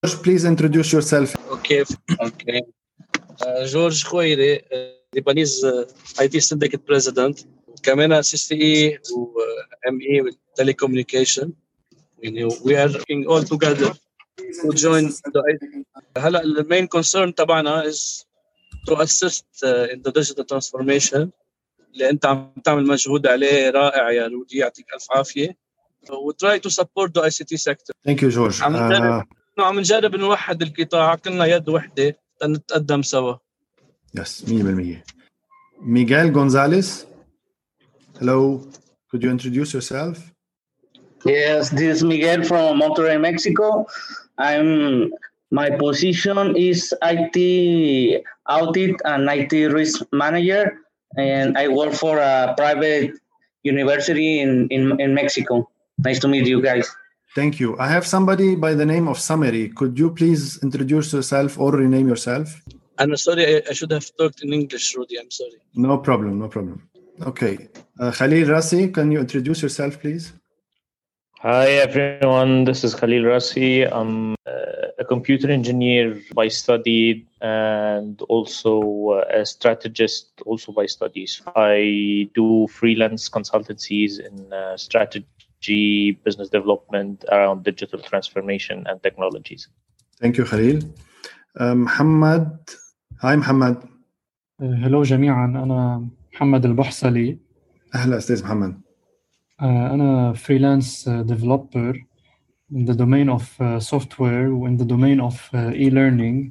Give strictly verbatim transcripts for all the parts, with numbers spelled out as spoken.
please introduce yourself. Okay, okay. Uh, George Khoire, uh, Lebanese uh, I T Syndicate President. كمان C C E و uh, M E with Telecommunication. You know, we are working all together to join the I T. هلا the main concern تبعنا is to assist uh, in the digital transformation. اللي أنت عم تعمل مجهود عليه رائع يا رودي يعطيك ألف عافية. We try to support the I C T sector. Thank you, George. عم نجرب Uh, عم نجرب نوحد القطاع كلنا يد وحدة لنتقدم سوا. Yes, مية بالمية. Miguel Gonzalez. Hello. Could you introduce yourself? Yes, this is Miguel from Monterrey, Mexico. I'm my position is I T audit and I T risk manager, and I work for a private university in, in, in Mexico. Nice to meet you guys. Thank you. I have somebody by the name of Samari. Could you please introduce yourself or rename yourself? I'm sorry, I, I should have talked in English, Rudy. I'm sorry. No problem, no problem. Okay. Uh, Khalil Rasi, can you introduce yourself, please? Hi, everyone. This is Khalil Rasi. I'm uh, a computer engineer by study and also uh, a strategist also by studies. I do freelance consultancies in uh, strategy, business development around digital transformation and technologies. Thank you, Khalil. Uh, Muhammad. Hi, Muhammad. هلو جميعا، أنا محمد البحصلي. أهلا أستاذ محمد. أنا freelance developer in the domain of software و in the domain of e-learning.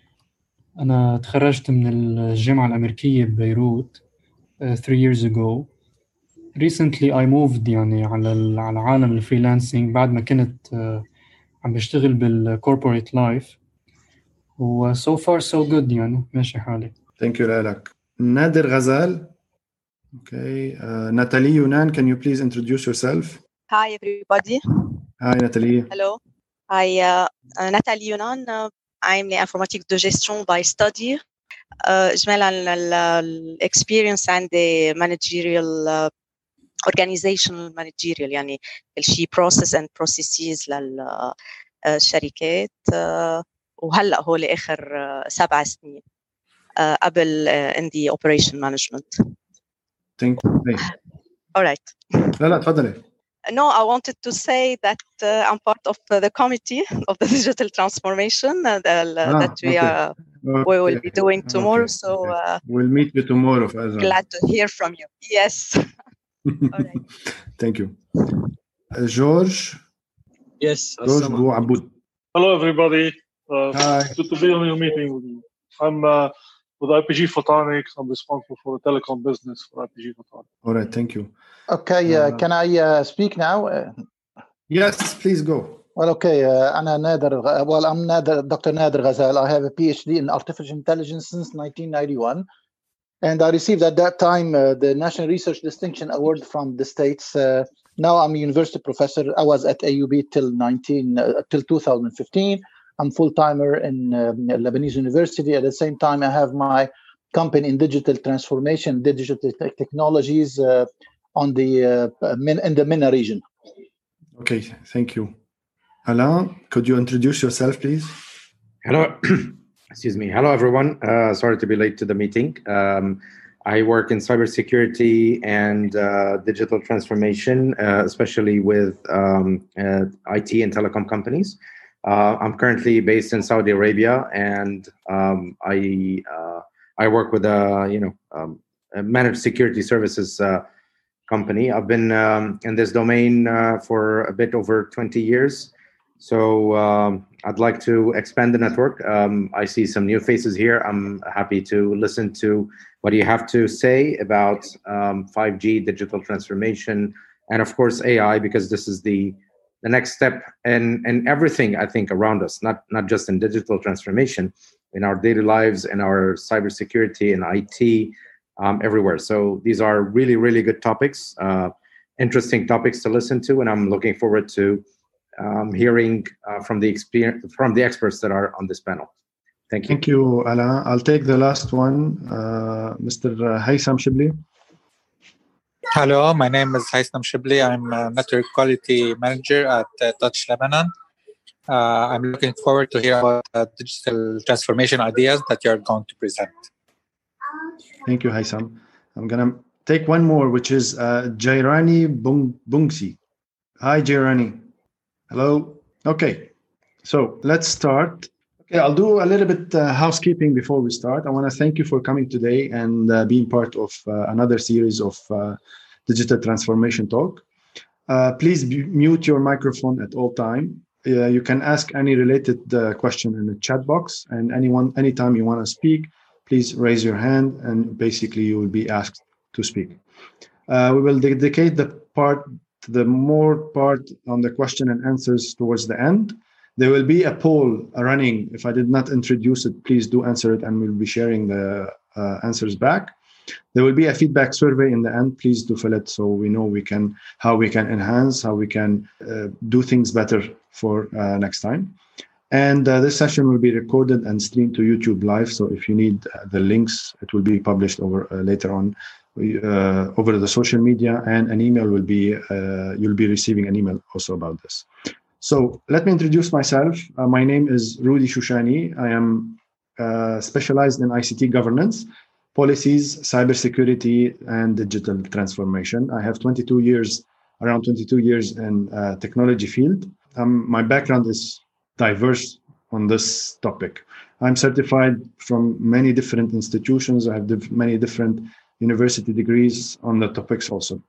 أنا تخرجت من الجامعة الأمريكية ببيروت three years ago. Recently I moved يعني على على عالم الفريلانسينج بعد ما كنت عم بشتغل بالcorporate life. و so far so good يعني ماشي حالي. Thank you لك. نادر غزال. Okay. Uh, Natalie Yunan, can you please introduce yourself? Hi, everybody. Hi, Natalie. Hello. Hi, uh, uh, Natalie Yunan. Uh, I'm the informatique de gestion by study. إجمالا experience عندي managerial uh, organizational managerial يعني كل شيء process and processes للشركات uh, وهلأ هو لآخر uh, سبع سنين uh, قبل uh, in the operation management. Thank you. All right. لا لا تفضلي. No, I wanted to say that uh, I'm part of uh, the committee of the digital transformation uh, the, uh, ah, that we okay. are okay. we will be doing tomorrow. Okay. So uh, we'll meet you tomorrow. Fazan. Glad to hear from you. Yes. All right. Thank you. Uh, George. Yes. George Bou Aboud. Hello, everybody. Uh, Hi. Good to be on your meeting with you. I'm uh, with I P G Photonics. I'm responsible for the telecom business for I P G Photonics. All right, thank you. Okay, uh, uh, can I uh, speak now? Uh, yes, please go. Well, okay. Uh, أنا نادر. Well, I'm Nader, Doctor Nader Ghazal. I have a PhD in artificial intelligence since nineteen ninety-one, and I received at that time uh, the National Research Distinction Award from the States. Uh, now I'm a university professor. I was at A U B till nineteen uh, till two thousand fifteen. I'm full-timer in um, Lebanese University. At the same time, I have my company in digital transformation, digital te- technologies uh, on the uh, min, in the MENA region. Okay, thank you. Alain, could you introduce yourself, please? Hello. Excuse me. Hello, everyone. Uh, sorry to be late to the meeting. Um, I work in cybersecurity and uh, digital transformation, uh, especially with um, uh, I T and telecom companies. Uh, I'm currently based in Saudi Arabia, and um, I uh, I work with a you know um, a managed security services uh, company. I've been um, in this domain uh, for a bit over twenty years, so um, I'd like to expand the network. Um, I see some new faces here. I'm happy to listen to what you have to say about um, five G, digital transformation, and of course A I, because this is the the next step in, in everything, I think, around us, not, not just in digital transformation, in our daily lives, in our cybersecurity and I T, um, everywhere. So these are really, really good topics, uh, interesting topics to listen to, and I'm looking forward to um, hearing uh, from the experience, from the experts that are on this panel. Thank you. Thank you, Alain. I'll take the last one, uh, Mister Haitham Shibli. Hello, my name is Haitham Shibli. I'm a network quality manager at uh, Touch Lebanon. Uh, I'm looking forward to hear about uh, digital transformation ideas that you're going to present. Thank you, Haitham. I'm going to take one more, which is uh, Jairani Bung- Bungsi. Hi, Jairani. Hello. Okay, so let's start. Okay, I'll do a little bit uh, housekeeping before we start. I want to thank you for coming today and uh, being part of uh, another series of uh, Digital Transformation Talk. Uh, please b- mute your microphone at all time. Uh, you can ask any related uh, question in the chat box, and anyone, anytime you want to speak, please raise your hand, and basically you will be asked to speak. Uh, we will dedicate the part, the more part on the question and answers towards the end. There will be a poll running. If I did not introduce it, please do answer it, and we'll be sharing the uh, answers back. There will be a feedback survey in the end. Please do fill it so we know we can how we can enhance, how we can uh, do things better for uh, next time. And uh, this session will be recorded and streamed to YouTube Live. So if you need uh, the links, it will be published over uh, later on uh, over the social media, and an email will be uh, you'll be receiving an email also about this. So let me introduce myself. Uh, my name is Rudy Shushani. I am uh, specialized in I C T governance, policies, cybersecurity, and digital transformation. I have twenty-two years, around twenty-two years in uh, technology field. Um, my background is diverse on this topic. I'm certified from many different institutions. I have div- many different university degrees on the topics also.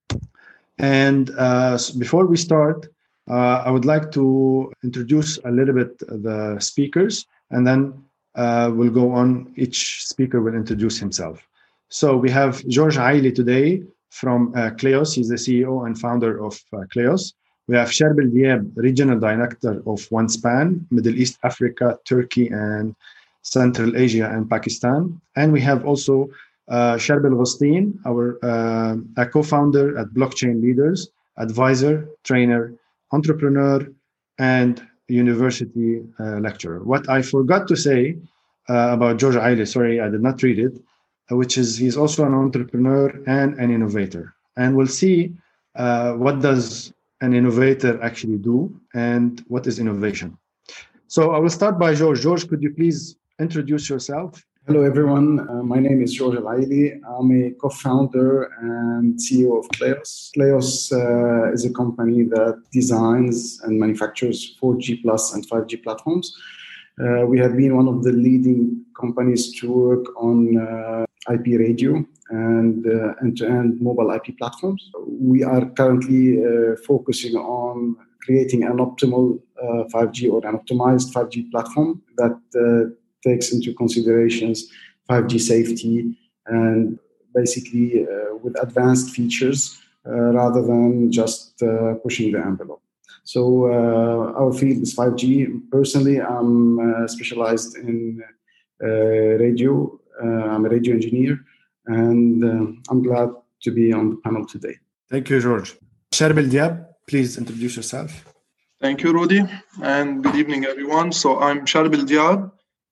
And uh, before we start, uh, I would like to introduce a little bit the speakers, and then uh, we'll go on. Each speaker will introduce himself. So we have George Aili today from uh, Kleos. He's the C E O and founder of uh, Kleos. We have Sherbil Diab, Regional Director of OneSpan, Middle East, Africa, Turkey, and Central Asia and Pakistan. And we have also uh, Sherbil Ghostin, our uh, a co-founder at Blockchain Leaders, advisor, trainer, entrepreneur, and university uh, lecturer. What I forgot to say uh, about George Aili, sorry, I did not read it, uh, which is he's also an entrepreneur and an innovator. And we'll see uh, what does an innovator actually do and what is innovation. So I will start by George. George, could you please introduce yourself? Hello, everyone. Uh, my name is George Al-Aili. I'm a co-founder and C E O of Kleos. Kleos uh, is a company that designs and manufactures four G plus and five G platforms. Uh, we have been one of the leading companies to work on uh, I P radio and uh, end-to-end mobile I P platforms. We are currently uh, focusing on creating an optimal uh, five G or an optimized five G platform that uh, takes into considerations five G safety and basically uh, with advanced features uh, rather than just uh, pushing the envelope. So uh, our field is five G. Personally, I'm uh, specialized in uh, radio. Uh, I'm a radio engineer, and uh, I'm glad to be on the panel today. Thank you, George. Sherbil Diab, please introduce yourself. Thank you, Rudy, and good evening, everyone. So I'm Sherbil Diab,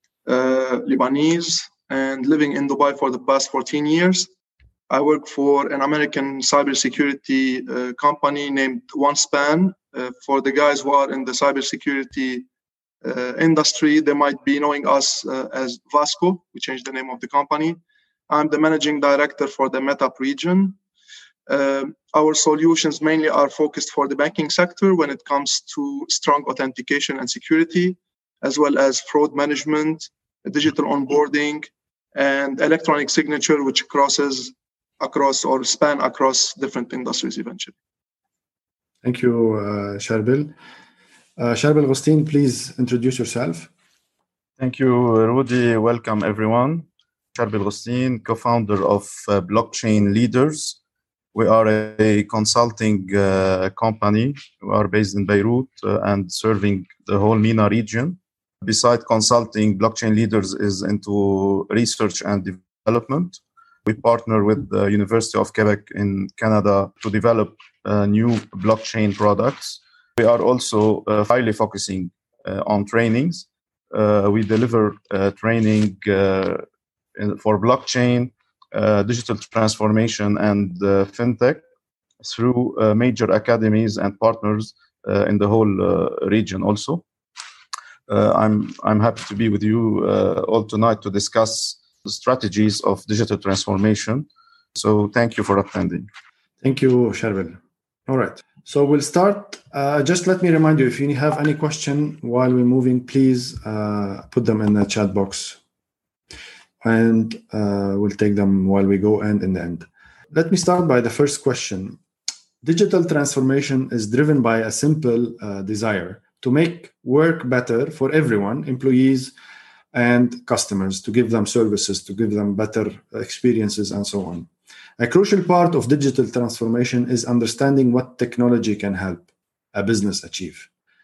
uh, Lebanese, and living in Dubai for the past fourteen years. I work for an American cybersecurity uh, company named OneSpan. Uh, for the guys who are in the cybersecurity uh, industry, they might be knowing us uh, as Vasco. We changed the name of the company. I'm the managing director for the METAP region. Uh, our solutions mainly are focused for the banking sector when it comes to strong authentication and security, as well as fraud management, digital onboarding, and electronic signature, which crosses across or span across different industries eventually. Thank you, uh, Sherbil. Uh, Sherbil Ghostin, please introduce yourself. Thank you, Rudy. Welcome, everyone. Sherbil Ghostin, co-founder of uh, Blockchain Leaders. We are a consulting uh, company. We are based in Beirut uh, and serving the whole MENA region. Besides consulting, Blockchain Leaders is into research and development. We partner with the University of Quebec in Canada to develop uh, new blockchain products. We are also uh, highly focusing uh, on trainings. Uh, we deliver uh, training uh, in, for blockchain, uh, digital transformation, and uh, fintech through uh, major academies and partners uh, in the whole uh, region also. uh, I'm I'm happy to be with you uh, all tonight to discuss the strategies of digital transformation. So thank you for attending. Thank you, Sharbil. All right. So we'll start. Uh, just let me remind you, if you have any question while we're moving, please uh, put them in the chat box. And uh, we'll take them while we go and in the end. Let me start by the first question. Digital transformation is driven by a simple uh, desire to make work better for everyone, employees and customers, to give them services, to give them better experiences and so on. A crucial part of digital transformation is understanding what technology can help a business achieve.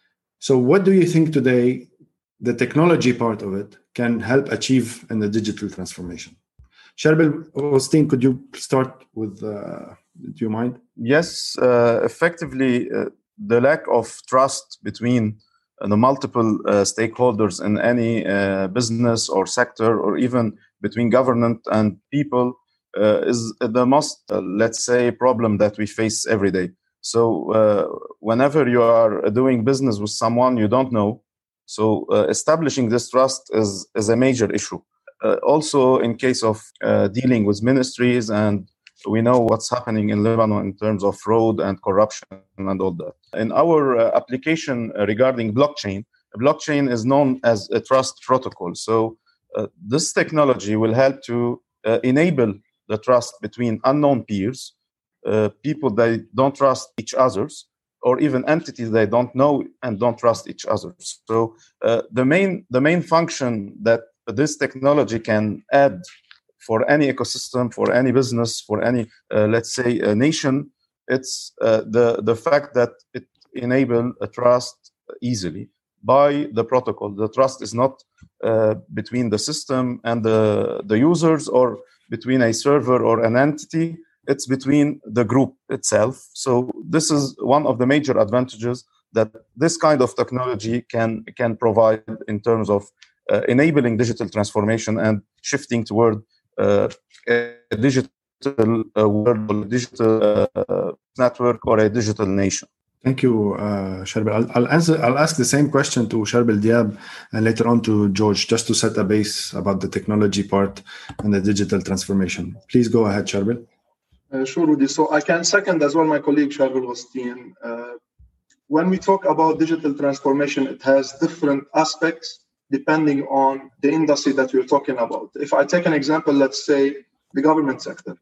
So what do you think today the technology part of it can help achieve in the digital transformation? Sharbil, Austin, could you start with, uh, do you mind? Yes, uh, effectively, uh, the lack of trust between uh, the multiple uh, stakeholders in any uh, business or sector, or even between government and people, uh, is the most, uh, let's say, problem that we face every day. So uh, whenever you are doing business with someone you don't know, so uh, establishing this trust is, is a major issue. Uh, also, in case of uh, dealing with ministries, and we know what's happening in Lebanon in terms of fraud and corruption and all that. In our uh, application regarding blockchain, blockchain is known as a trust protocol. So uh, this technology will help to uh, enable the trust between unknown peers, uh, people that don't trust each other's, or even entities they don't know and don't trust each other. So uh, the main the main function that this technology can add for any ecosystem, for any business, for any, uh, let's say, a nation, it's uh, the, the fact that it enables a trust easily by the protocol. The trust is not uh, between the system and the, the users, or between a server or an entity. It's between the group itself. So this is one of the major advantages that this kind of technology can, can provide in terms of uh, enabling digital transformation and shifting toward uh, a digital uh, world, or a digital uh, network, or a digital nation. Thank you, uh, Sharbil. I'll, I'll answer. I'll ask the same question to Sharbil Diab and later on to George, just to set a base about the technology part and the digital transformation. Please go ahead, Sharbil. Uh, sure, Rudy. So I can second as well my colleague Sharbil Ghostin. Uh, when we talk about digital transformation, it has different aspects depending on the industry that we're talking about. If I take an example, let's say the government sector.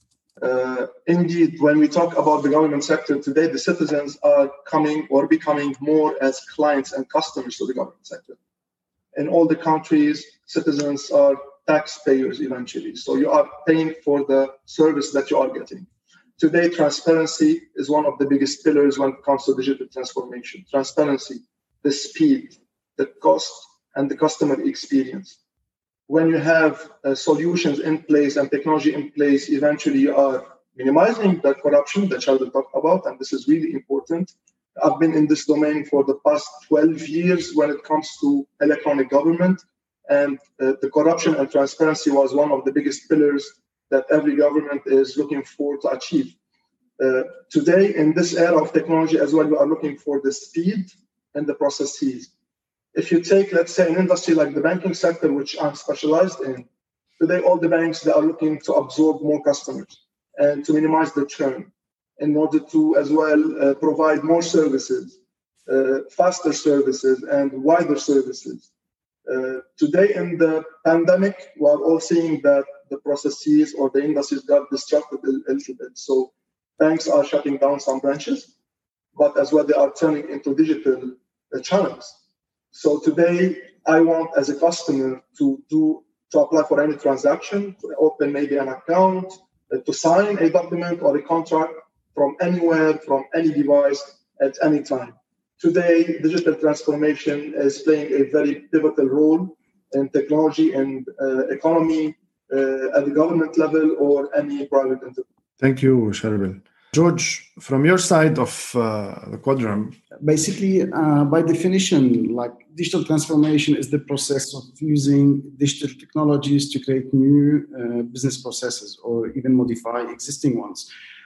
Uh, indeed, when we talk about the government sector today, the citizens are coming or becoming more as clients and customers to the government sector. In all the countries, citizens are taxpayers eventually. So you are paying for the service that you are getting. Today, transparency is one of the biggest pillars when it comes to digital transformation. Transparency, the speed, the cost, and the customer experience. When you have uh, solutions in place and technology in place, eventually you are minimizing the corruption that Sharbil talked about, and this is really important. I've been in this domain for the past twelve years when it comes to electronic government, and uh, the corruption and transparency was one of the biggest pillars that every government is looking for to achieve. Uh, today, in this era of technology as well, we are looking for the speed and the processes. If you take, let's say, an industry like the banking sector, which I'm specialized in, today all the banks, they are looking to absorb more customers and to minimize the churn in order to as well uh, provide more services, uh, faster services and wider services. Uh, today in the pandemic, we are all seeing that the processes or the industries got disrupted a, a little bit. So banks are shutting down some branches, but as well they are turning into digital uh, channels. So today, I want as a customer to do to apply for any transaction, to open maybe an account, uh, to sign a document or a contract from anywhere, from any device, at any time. Today, digital transformation is playing a very pivotal role in technology and uh, economy uh, at the government level or any private enterprise. Thank you, Sharbil. George, from your side of uh, the quadrant. Basically, uh, by definition, like digital transformation is the process of using digital technologies to create new uh, business processes or even modify existing ones.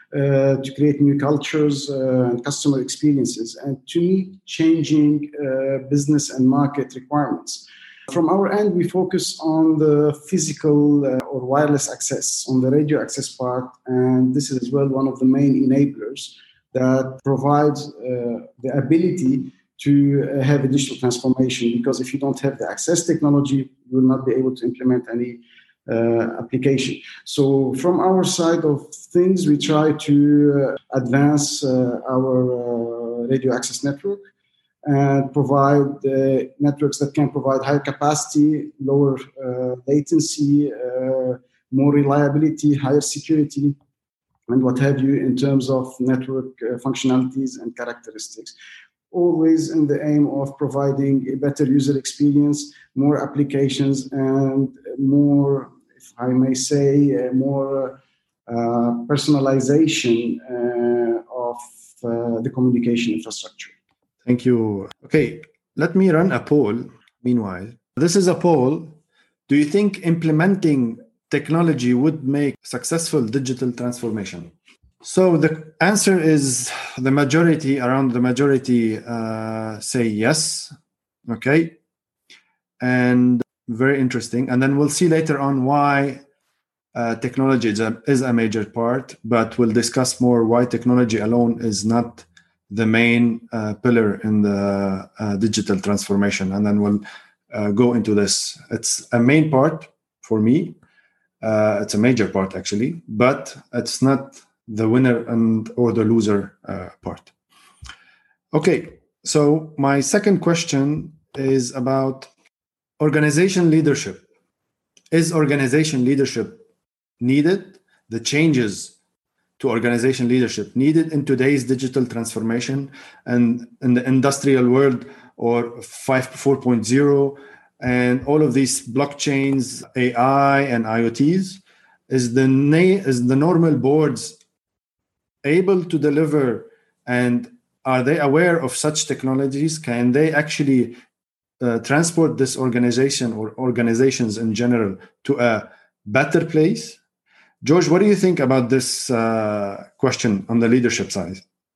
uh, to create new cultures uh, and customer experiences, and to meet changing uh, business and market requirements. From our end, we focus on the physical uh, or wireless access, on the radio access part, and this is as well one of the main enablers that provides uh, the ability to uh, have a digital transformation, because if you don't have the access technology, you will not be able to implement any uh, application. So from our side of things, we try to uh, advance uh, our uh, radio access network and provide uh, networks that can provide higher capacity, lower uh, latency, uh, more reliability, higher security, and what have you in terms of network uh, functionalities and characteristics. Always in the aim of providing a better user experience, more applications, and more, if I may say, uh, more uh, personalization uh, of uh, the communication infrastructure. Thank you. Okay, let me run a poll. Meanwhile, this is a poll. Do you think implementing technology would make successful digital transformation? So the answer is the majority, around the majority uh, say yes. Okay. And very interesting. And then we'll see later on why uh, technology is a, is a major part, but we'll discuss more why technology alone is not the main uh, pillar in the uh, digital transformation. And then we'll uh, go into this. It's a main part for me. Uh, it's a major part actually, but it's not the winner and or the loser uh, part. Okay, so my second question is about organization leadership. Is organization leadership needed? The changes to organization leadership needed in today's digital transformation and in the industrial world, or four point oh, and all of these blockchains, A I and I O Ts? Is the na- is the normal boards able to deliver, and are they aware of such technologies? Can they actually uh, transport this organization or organizations in general to a better place? George, what do you think about this uh, question on the leadership side?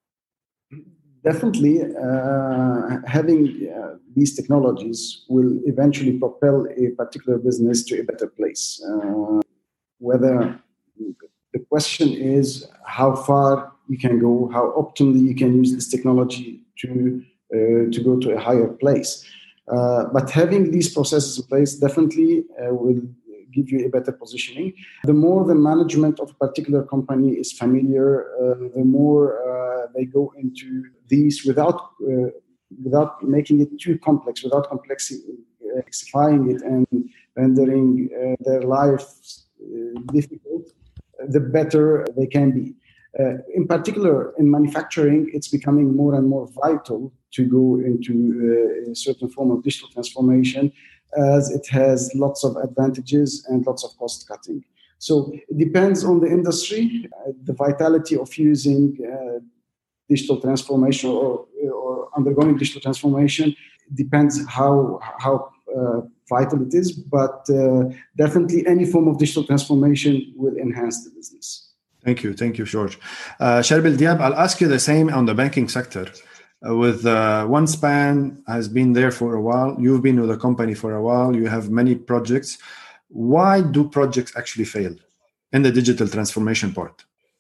Definitely, uh, having uh, these technologies will eventually propel a particular business to a better place. Uh, whether the question is how far you can go, how optimally you can use this technology to uh, to go to a higher place. Uh, but having these processes in place definitely uh, will give you a better positioning. The more the management of a particular company is familiar, uh, the more uh, they go into these without uh, without making it too complex, without complexifying it and rendering uh, their lives uh, difficult, the better they can be. Uh, in particular, in manufacturing, it's becoming more and more vital to go into uh, a certain form of digital transformation, as it has lots of advantages and lots of cost cutting. So it depends on the industry, uh, the vitality of using uh, digital transformation or, or undergoing digital transformation depends how, how uh, vital it is, but uh, definitely any form of digital transformation will enhance the business. Thank you. Thank you, George. Uh, Sharbil Diab, I'll ask you the same on the banking sector. Uh, with uh, OneSpan has been there for a while. You've been with the company for a while. You have many projects. Why do projects actually fail in the digital transformation part?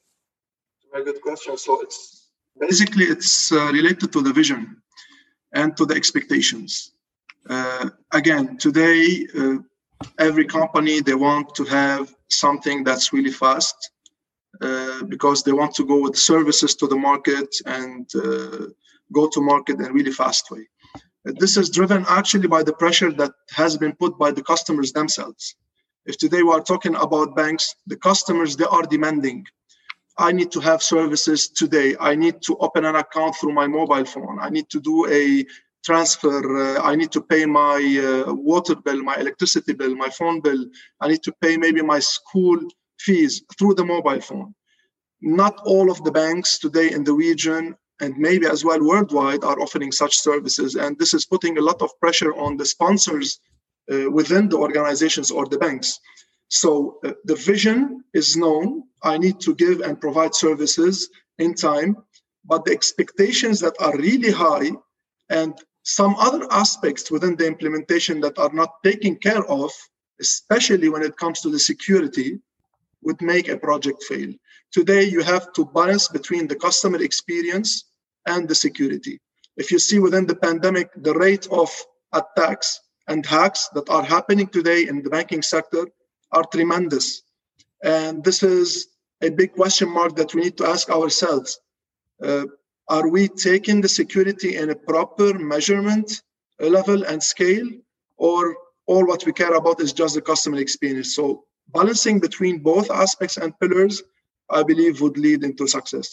Very good question. So it's basically it's uh, related to the vision and to the expectations. Uh, again, today, uh, every company, they want to have something that's really fast uh, because they want to go with services to the market and uh, go to market in a really fast way. This is driven actually by the pressure that has been put by the customers themselves. If today we are talking about banks, the customers, they are demanding, I need to have services today. I need to open an account through my mobile phone. I need to do a transfer. Uh, I need to pay my uh, water bill, my electricity bill, my phone bill. I need to pay maybe my school fees through the mobile phone. Not all of the banks today in the region and maybe as well worldwide are offering such services. And this is putting a lot of pressure on the sponsors uh, within the organizations or the banks. So uh, the vision is known. I need to give and provide services in time, but the expectations that are really high and some other aspects within the implementation that are not taken care of, especially when it comes to the security, would make a project fail. Today, you have to balance between the customer experience and the security. If you see within the pandemic, the rate of attacks and hacks that are happening today in the banking sector are tremendous. And this is a big question mark that we need to ask ourselves. Uh, are we taking the security in a proper measurement level and scale, or all what we care about is just the customer experience? So balancing between both aspects and pillars, I believe, would lead into success.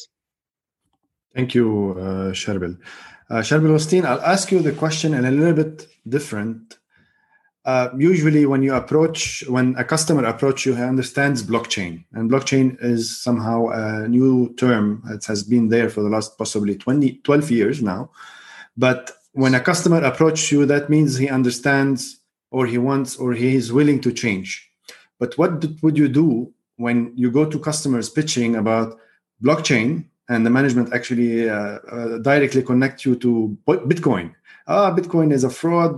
Thank you, uh, Sharbil. Uh, Sharbil Hosteen, I'll ask you the question in a little bit different. Uh, usually when you approach, when a customer approaches you, he understands blockchain. And blockchain is somehow a new term that has been there for the last possibly twenty, twelve years now. But when a customer approaches you, that means he understands, or he wants, or he is willing to change. But what would you do when you go to customers pitching about blockchain and the management actually uh, uh, directly connect you to Bitcoin? Ah, Bitcoin is a fraud.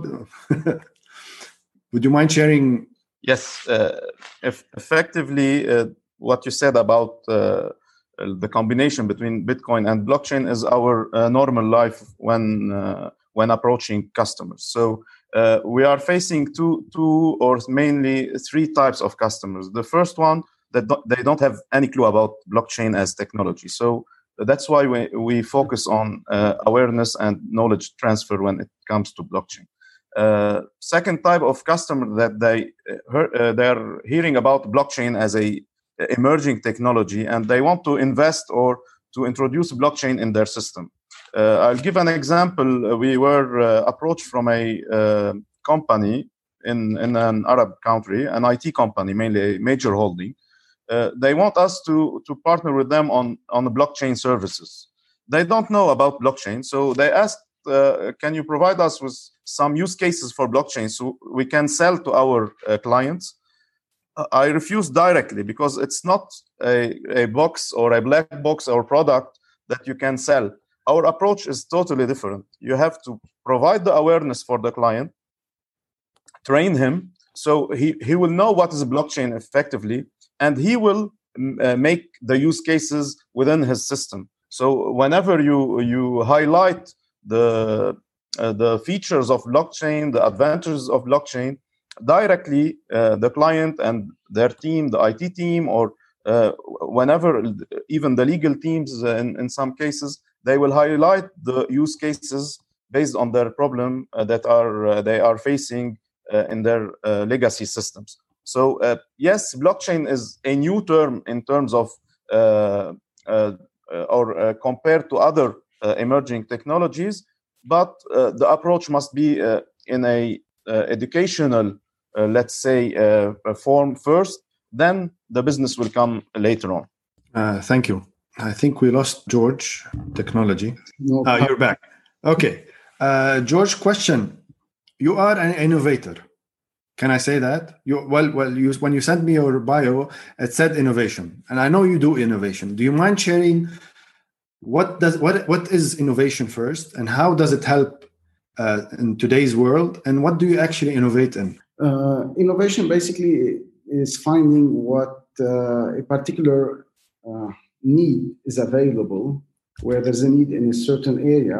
Would you mind sharing? Yes, uh, if effectively uh, what you said about uh, the combination between Bitcoin and blockchain is our uh, normal life when uh, when approaching customers. So uh, we are facing two, two or mainly three types of customers. The first one, that don't, they don't have any clue about blockchain as technology. So that's why we, we focus on uh, awareness and knowledge transfer when it comes to blockchain. Uh, second type of customer that they uh, they're hearing about blockchain as a emerging technology, and they want to invest or to introduce blockchain in their system. Uh, I'll give an example. We were uh, approached from a uh, company in, in an Arab country, an I T company, mainly a major holding. Uh, they want us to, to partner with them on, on the blockchain services. They don't know about blockchain, so they asked, uh, can you provide us with some use cases for blockchain so we can sell to our uh, clients? Uh, I refused directly because it's not a, a box or a black box or product that you can sell. Our approach is totally different. You have to provide the awareness for the client, train him, so he, he will know what is a blockchain effectively, and he will uh, make the use cases within his system. So whenever you, you highlight the Uh, the features of blockchain, the advantages of blockchain, directly uh, the client and their team, the I T team, or uh, whenever even the legal teams uh, in, in some cases, they will highlight the use cases based on their problem uh, that are uh, they are facing uh, in their uh, legacy systems. So uh, yes, blockchain is a new term in terms of uh, uh, or uh, compared to other uh, emerging technologies. But uh, the approach must be uh, in a uh, educational, uh, let's say, uh, form first, then the business will come later on. Uh, thank you. I think we lost George, technology. No, ah, you're back. Okay. Uh, George, question. You are an innovator. Can I say that? You, well, well. You, when you sent me your bio, it said innovation. And I know you do innovation. Do you mind sharing What does what what is innovation first, and how does it help uh, in today's world? And what do you actually innovate in? Uh, innovation basically is finding what uh, a particular uh, need is available, where there's a need in a certain area,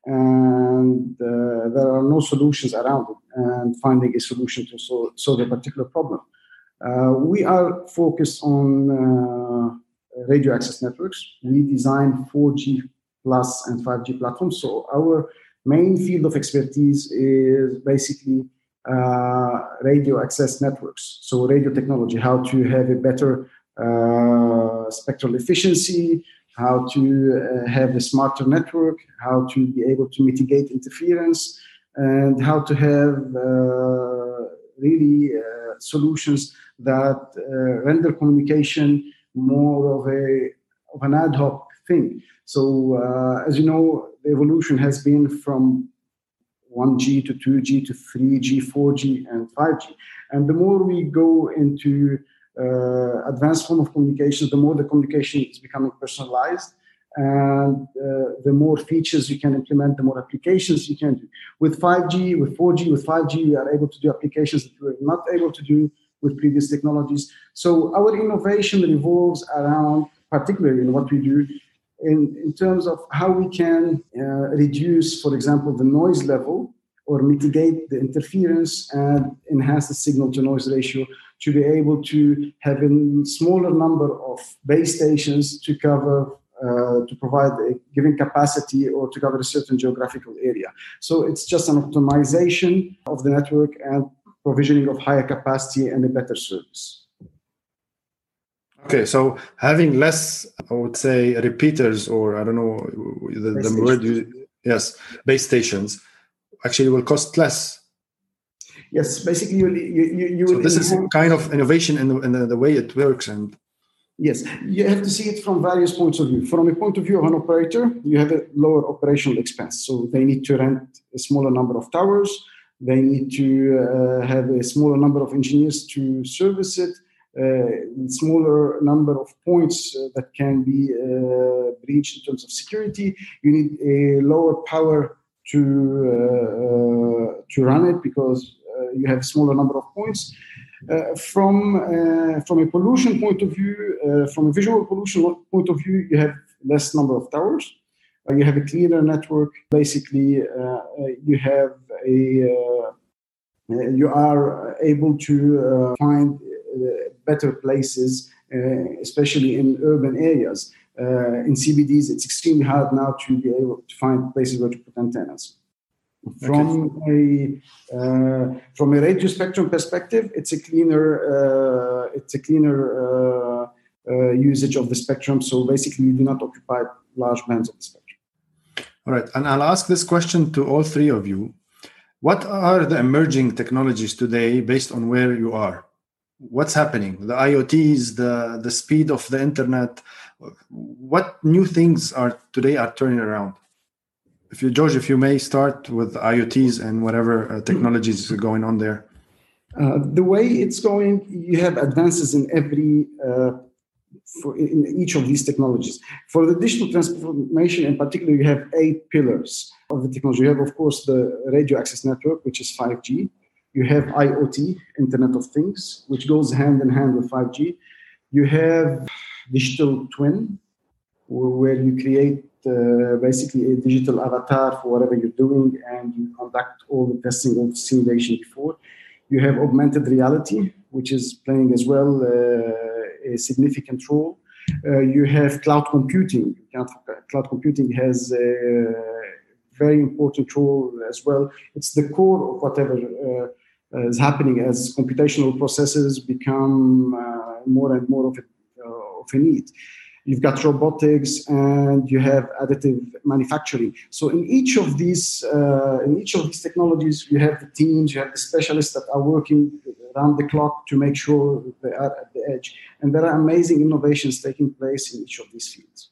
and uh, there are no solutions around it, and finding a solution to solve, solve a particular problem. Uh, we are focused on uh, radio access networks. We design four G plus and five G platforms. So our main field of expertise is basically uh, radio access networks. So radio technology, how to have a better uh, spectral efficiency, how to uh, have a smarter network, how to be able to mitigate interference, and how to have uh, really uh, solutions that uh, render communication more of a of an ad hoc thing. So uh, as you know, the evolution has been from one G to two G to three G, four G, and five G. And the more we go into uh, advanced form of communication, the more the communication is becoming personalized. And uh, the more features you can implement, the more applications you can do. With five G, with four G, with five G, we are able to do applications that we were not able to do with previous technologies. So our innovation revolves around, particularly in what we do, in, in terms of how we can uh, reduce, for example, the noise level or mitigate the interference and enhance the signal-to-noise ratio to be able to have a smaller number of base stations to cover Uh, to provide a given capacity or to cover a certain geographical area. So it's just an optimization of the network and provisioning of higher capacity and a better service. Okay, so having less, I would say, repeaters, or I don't know the, the word you, yes, base stations, actually will cost less. Yes, basically you you you, you so will this enhance- is kind of innovation in the, in the, the way it works. And Yes, you have to see it from various points of view. From a point of view of an operator, you have a lower operational expense. So they need to rent a smaller number of towers. They need to uh, have a smaller number of engineers to service it, uh, smaller number of points uh, that can be uh, breached in terms of security. You need a lower power to, uh, uh, to run it because uh, you have a smaller number of points. Uh, from uh, from a pollution point of view, uh, from a visual pollution point of view, you have less number of towers. Uh, you have a cleaner network. Basically, uh, you have a uh, you are able to uh, find uh, better places, uh, especially in urban areas. Uh, in C B Ds, it's extremely hard now to be able to find places where to put antennas. From okay. a uh, from a radio spectrum perspective, it's a cleaner uh, it's a cleaner uh, uh, usage of the spectrum. So basically, you do not occupy large bands of the spectrum. All right, and I'll ask this question to all three of you. What are the emerging technologies today based on where you are? What's happening? The I O Ts, the the speed of the internet. What new things are today are turning around? If you, George, if you may start with I O Ts and whatever uh, technologies are going on there. Uh, the way it's going, you have advances in every, uh, for in each of these technologies. For the digital transformation in particular, you have eight pillars of the technology. You have, of course, the radio access network, which is five G. You have I O T, Internet of Things, which goes hand in hand with five G. You have digital twin, where you create Uh, basically a digital avatar for whatever you're doing, and you conduct all the testing of simulation before. You have augmented reality, which is playing as well uh, a significant role. Uh, you have cloud computing. Cloud computing has a very important role as well. It's the core of whatever uh, is happening as computational processes become uh, more and more of a, uh, of a need. You've got robotics and you have additive manufacturing. So in each of these, uh, in each of these technologies, you have the teams, you have the specialists that are working around the clock to make sure they are at the edge. And there are amazing innovations taking place in each of these fields.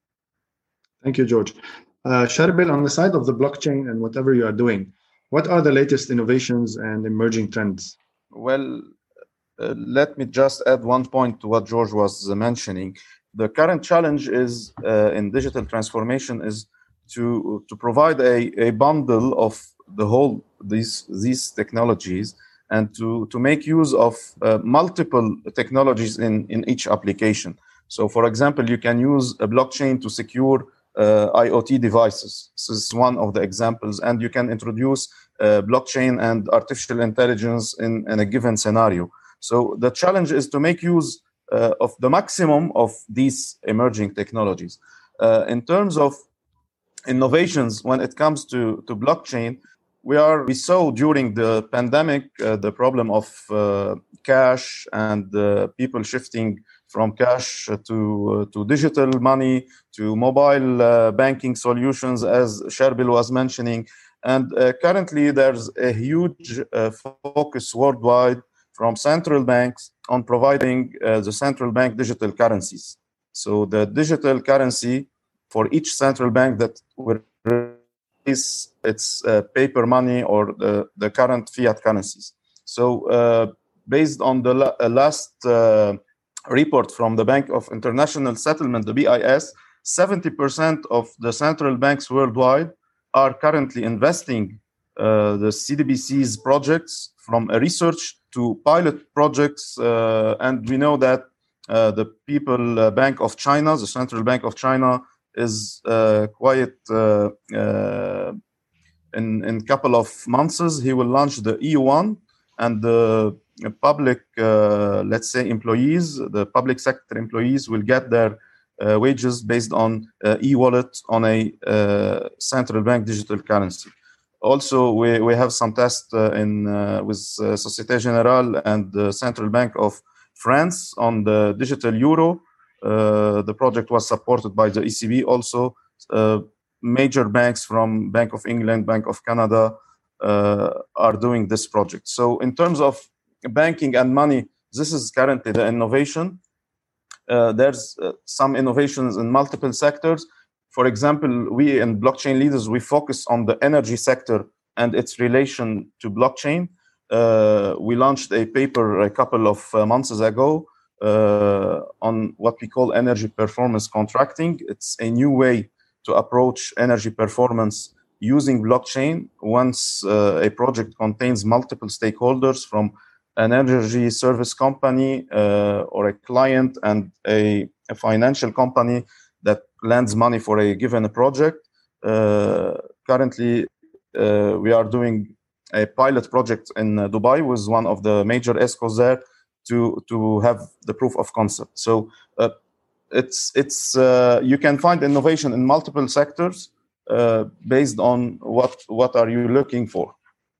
Thank you, George. Uh, Sharbil, on the side of the blockchain and whatever you are doing, what are the latest innovations and emerging trends? Well, uh, let me just add one point to what George was uh, mentioning. The current challenge is uh, in digital transformation is to to provide a, a bundle of the whole these these technologies and to to make use of uh, multiple technologies in in each application. So, for example, you can use a blockchain to secure uh, I O T devices. This is one of the examples, and you can introduce uh, blockchain and artificial intelligence in, in a given scenario. So the challenge is to make use Uh, of the maximum of these emerging technologies. Uh, in terms of innovations, when it comes to, to blockchain, we are we saw during the pandemic uh, the problem of uh, cash and uh, people shifting from cash to uh, to digital money, to mobile uh, banking solutions, as Sharbil was mentioning. And uh, currently, there's a huge uh, focus worldwide from central banks on providing uh, the central bank digital currencies. So the digital currency for each central bank that will replace its uh, paper money or the, the current fiat currencies. So uh, based on the la- last uh, report from the Bank of International Settlement, the B I S, seventy percent of the central banks worldwide are currently investing uh, the C D B C's projects from a research to pilot projects. Uh, and we know that uh, the People uh, Bank of China, the Central Bank of China, is uh, quite, uh, uh, in in couple of months, he will launch the E yuan, and the public, uh, let's say, employees, the public sector employees will get their uh, wages based on uh, e-wallet on a uh, central bank digital currency. Also, we, we have some tests uh, in uh, with uh, Société Générale and the Central Bank of France on the digital euro. Uh, the project was supported by the E C B. Also, uh, major banks from Bank of England, Bank of Canada uh, are doing this project. So in terms of banking and money, this is currently the innovation. Uh, there's uh, some innovations in multiple sectors. For example, we in Blockchain Leaders, we focus on the energy sector and its relation to blockchain. Uh, we launched a paper a couple of uh, months ago uh, on what we call energy performance contracting. It's a new way to approach energy performance using blockchain. Once uh, a project contains multiple stakeholders from an energy service company uh, or a client and a, a financial company that lends money for a given project. Uh, currently, uh, we are doing a pilot project in uh, Dubai with one of the major ESCOs there to, to have the proof of concept. So uh, it's, it's, uh, you can find innovation in multiple sectors uh, based on what, what are you looking for.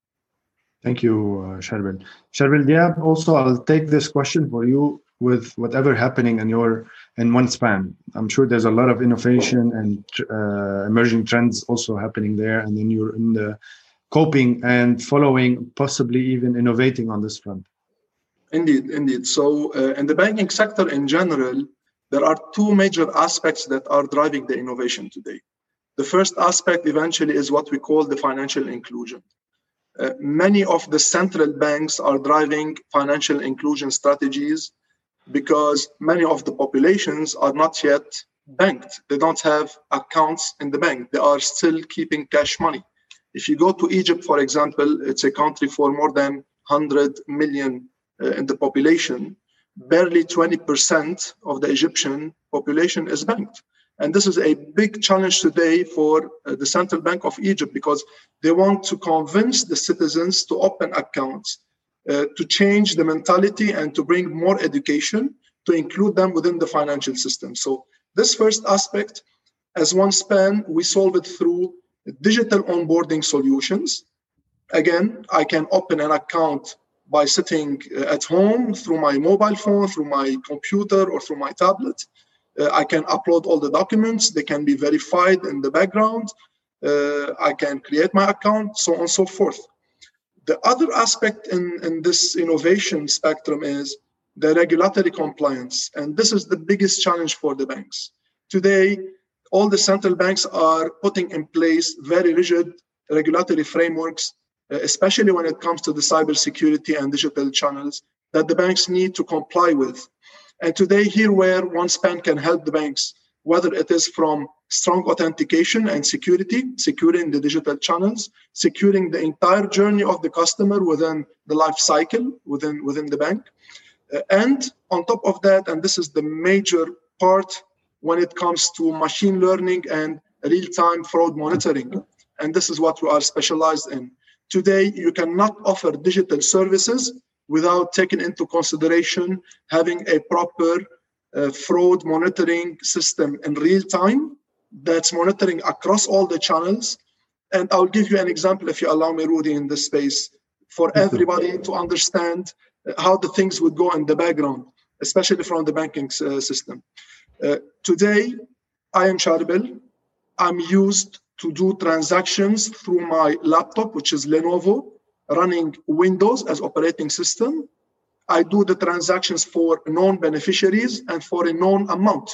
Thank you, uh, Sharbil. Sharbil Diab, also, I'll take this question for you with whatever happening in your in one span. I'm sure there's a lot of innovation and uh, emerging trends also happening there, and then you're in the coping and following, possibly even innovating on this front. Indeed, indeed. So uh, in the banking sector in general, there are two major aspects that are driving the innovation today. The first aspect eventually is what we call the financial inclusion. Uh, many of the central banks are driving financial inclusion strategies because many of the populations are not yet banked. They don't have accounts in the bank. They are still keeping cash money. If you go to Egypt, for example, it's a country for more than one hundred million uh, in the population. Barely twenty percent of the Egyptian population is banked. And this is a big challenge today for uh, the Central Bank of Egypt, because they want to convince the citizens to open accounts, uh, to change the mentality and to bring more education, to include them within the financial system. So this first aspect, as one span, we solve it through digital onboarding solutions. Again, I can open an account by sitting at home through my mobile phone, through my computer, or through my tablet. Uh, I can upload all the documents. They can be verified in the background. Uh, I can create my account, so on and so forth. The other aspect in, in this innovation spectrum is the regulatory compliance. And this is the biggest challenge for the banks. Today, all the central banks are putting in place very rigid regulatory frameworks, uh, especially when it comes to the cybersecurity and digital channels that the banks need to comply with. And today, here where OneSpan can help the banks, whether it is from strong authentication and security, securing the digital channels, securing the entire journey of the customer within the life cycle, within, within the bank. Uh, and on top of that, and this is the major part when it comes to machine learning and real-time fraud monitoring. And this is what we are specialized in. Today, you cannot offer digital services without taking into consideration having a proper uh, fraud monitoring system in real time that's monitoring across all the channels. And I'll give you an example, if you allow me, Rudy, in this space, for everybody to understand how the things would go in the background, especially from the banking uh, system. Uh, today, I am Sharbil. I'm used to do transactions through my laptop, which is Lenovo, running Windows as operating system. I do the transactions for known beneficiaries and for a known amount.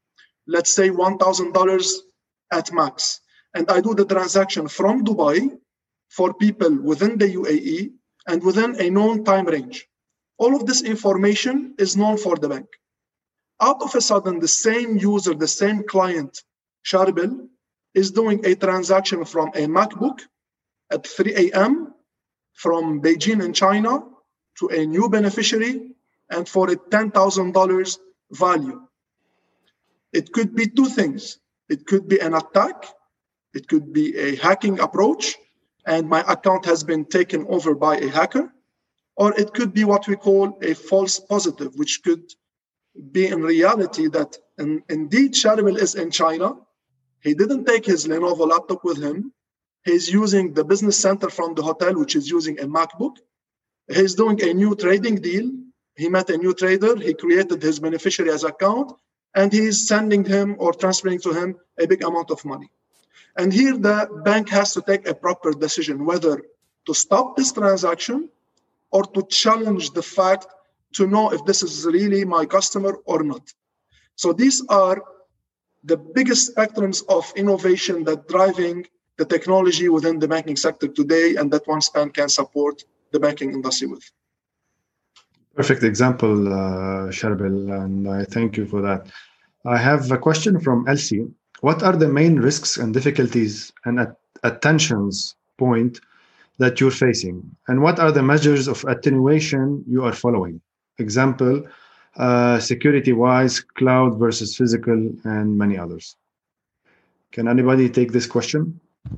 Let's say one thousand dollars at max. And I do the transaction from Dubai for people within the U A E and within a known time range. All of this information is known for the bank. Out of a sudden, the same user, the same client, Sharbil, is doing a transaction from a MacBook at three a.m. from Beijing in China to a new beneficiary and for a ten thousand dollars value. It could be two things. It could be an attack. It could be a hacking approach, and my account has been taken over by a hacker. Or it could be what we call a false positive, which could be in reality that in, indeed Sharbil is in China. He didn't take his Lenovo laptop with him. He's using the business center from the hotel, which is using a MacBook. He's doing a new trading deal. He met a new trader. He created his beneficiary's account, and he's sending him or transferring to him a big amount of money. And here the bank has to take a proper decision whether to stop this transaction or to challenge the fact to know if this is really my customer or not. So these are the biggest spectrums of innovation that driving the technology within the banking sector today, and that OneSpan can support the banking industry with. Perfect example, uh, Sharbil, and I thank you for that. I have a question from Elsie. What are the main risks and difficulties and at- attentions point that you're facing? And what are the measures of attenuation you are following? Example, uh, security-wise, cloud versus physical, and many others. Can anybody take this question?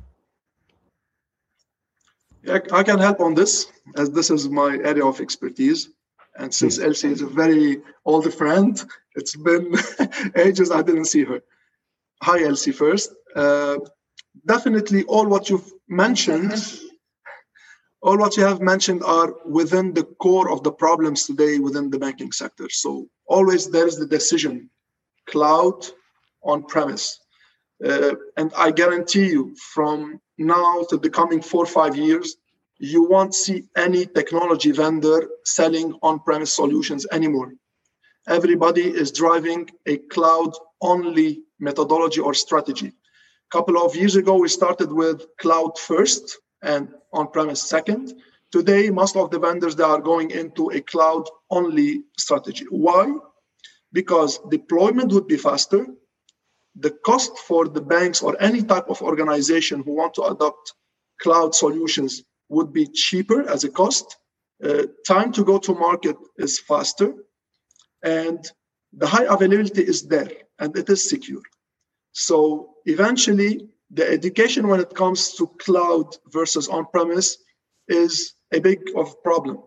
Yeah, I can help on this, as this is my area of expertise. And since Elsie is a very old friend, it's been ages I didn't see her. Hi, Elsie, first. Uh, definitely all what you've mentioned, all what you have mentioned are within the core of the problems today within the banking sector. So always there is the decision, cloud, on-premise. Uh, and I guarantee you from now to the coming four or five years, you won't see any technology vendor selling on-premise solutions anymore. Everybody is driving a cloud-only methodology or strategy. A couple of years ago, we started with cloud first and on-premise second. Today, most of the vendors, they are going into a cloud-only strategy. Why? Because deployment would be faster. The cost for the banks or any type of organization who want to adopt cloud solutions would be cheaper as a cost. Uh, time to go to market is faster. And the high availability is there, and it is secure. So eventually, the education when it comes to cloud versus on-premise is a big of problem.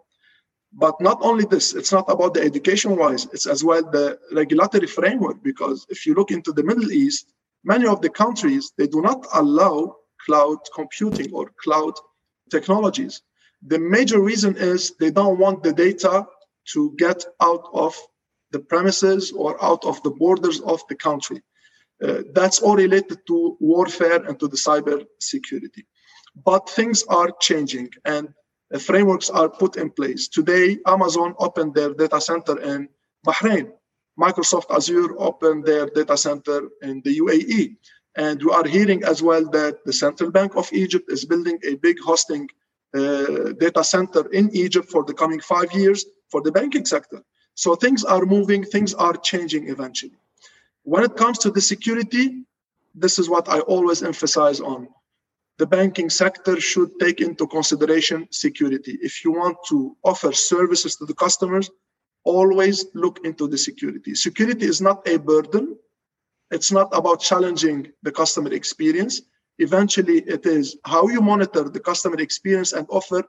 But not only this, it's not about the education-wise, it's as well the regulatory framework, because if you look into the Middle East, many of the countries, they do not allow cloud computing or cloud technologies. The major reason is they don't want the data to get out of the premises or out of the borders of the country. Uh, that's all related to warfare and to the cyber security. But things are changing and uh, frameworks are put in place. Today, Amazon opened their data center in Bahrain. Microsoft Azure opened their data center in the U A E. And we are hearing as well that the Central Bank of Egypt is building a big hosting uh, data center in Egypt for the coming five years for the banking sector. So things are moving, things are changing eventually. When it comes to the security, this is what I always emphasize on. The banking sector should take into consideration security. If you want to offer services to the customers, always look into the security. Security is not a burden. It's not about challenging the customer experience. Eventually, it is how you monitor the customer experience and offer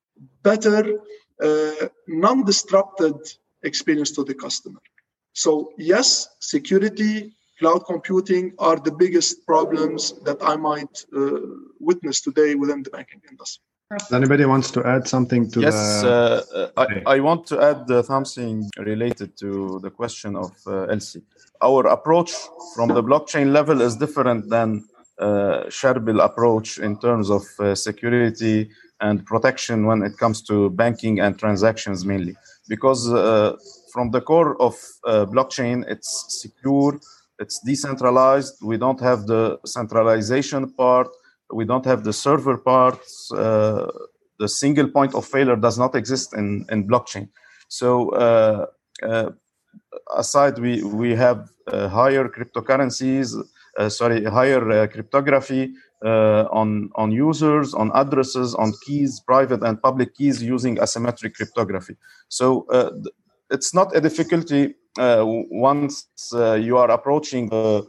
better, uh, non-disrupted experience to the customer. So yes, security, cloud computing are the biggest problems that I might uh, witness today within the banking industry. Anybody wants to add something to yes, the... uh, uh, I, I want to add uh, something related to the question of uh, Elsie. Our approach from the blockchain level is different than uh, Sharbil approach in terms of uh, security and protection when it comes to banking and transactions mainly. Because uh, from the core of uh, blockchain, it's secure, it's decentralized, we don't have the centralization part, we don't have the server parts, uh, the single point of failure does not exist in, in blockchain. So uh, uh, aside, we, we have uh, higher cryptocurrencies, uh, sorry, higher uh, cryptography uh, on, on users, on addresses, on keys, private and public keys using asymmetric cryptography. So uh, it's not a difficulty uh, once uh, you are approaching the,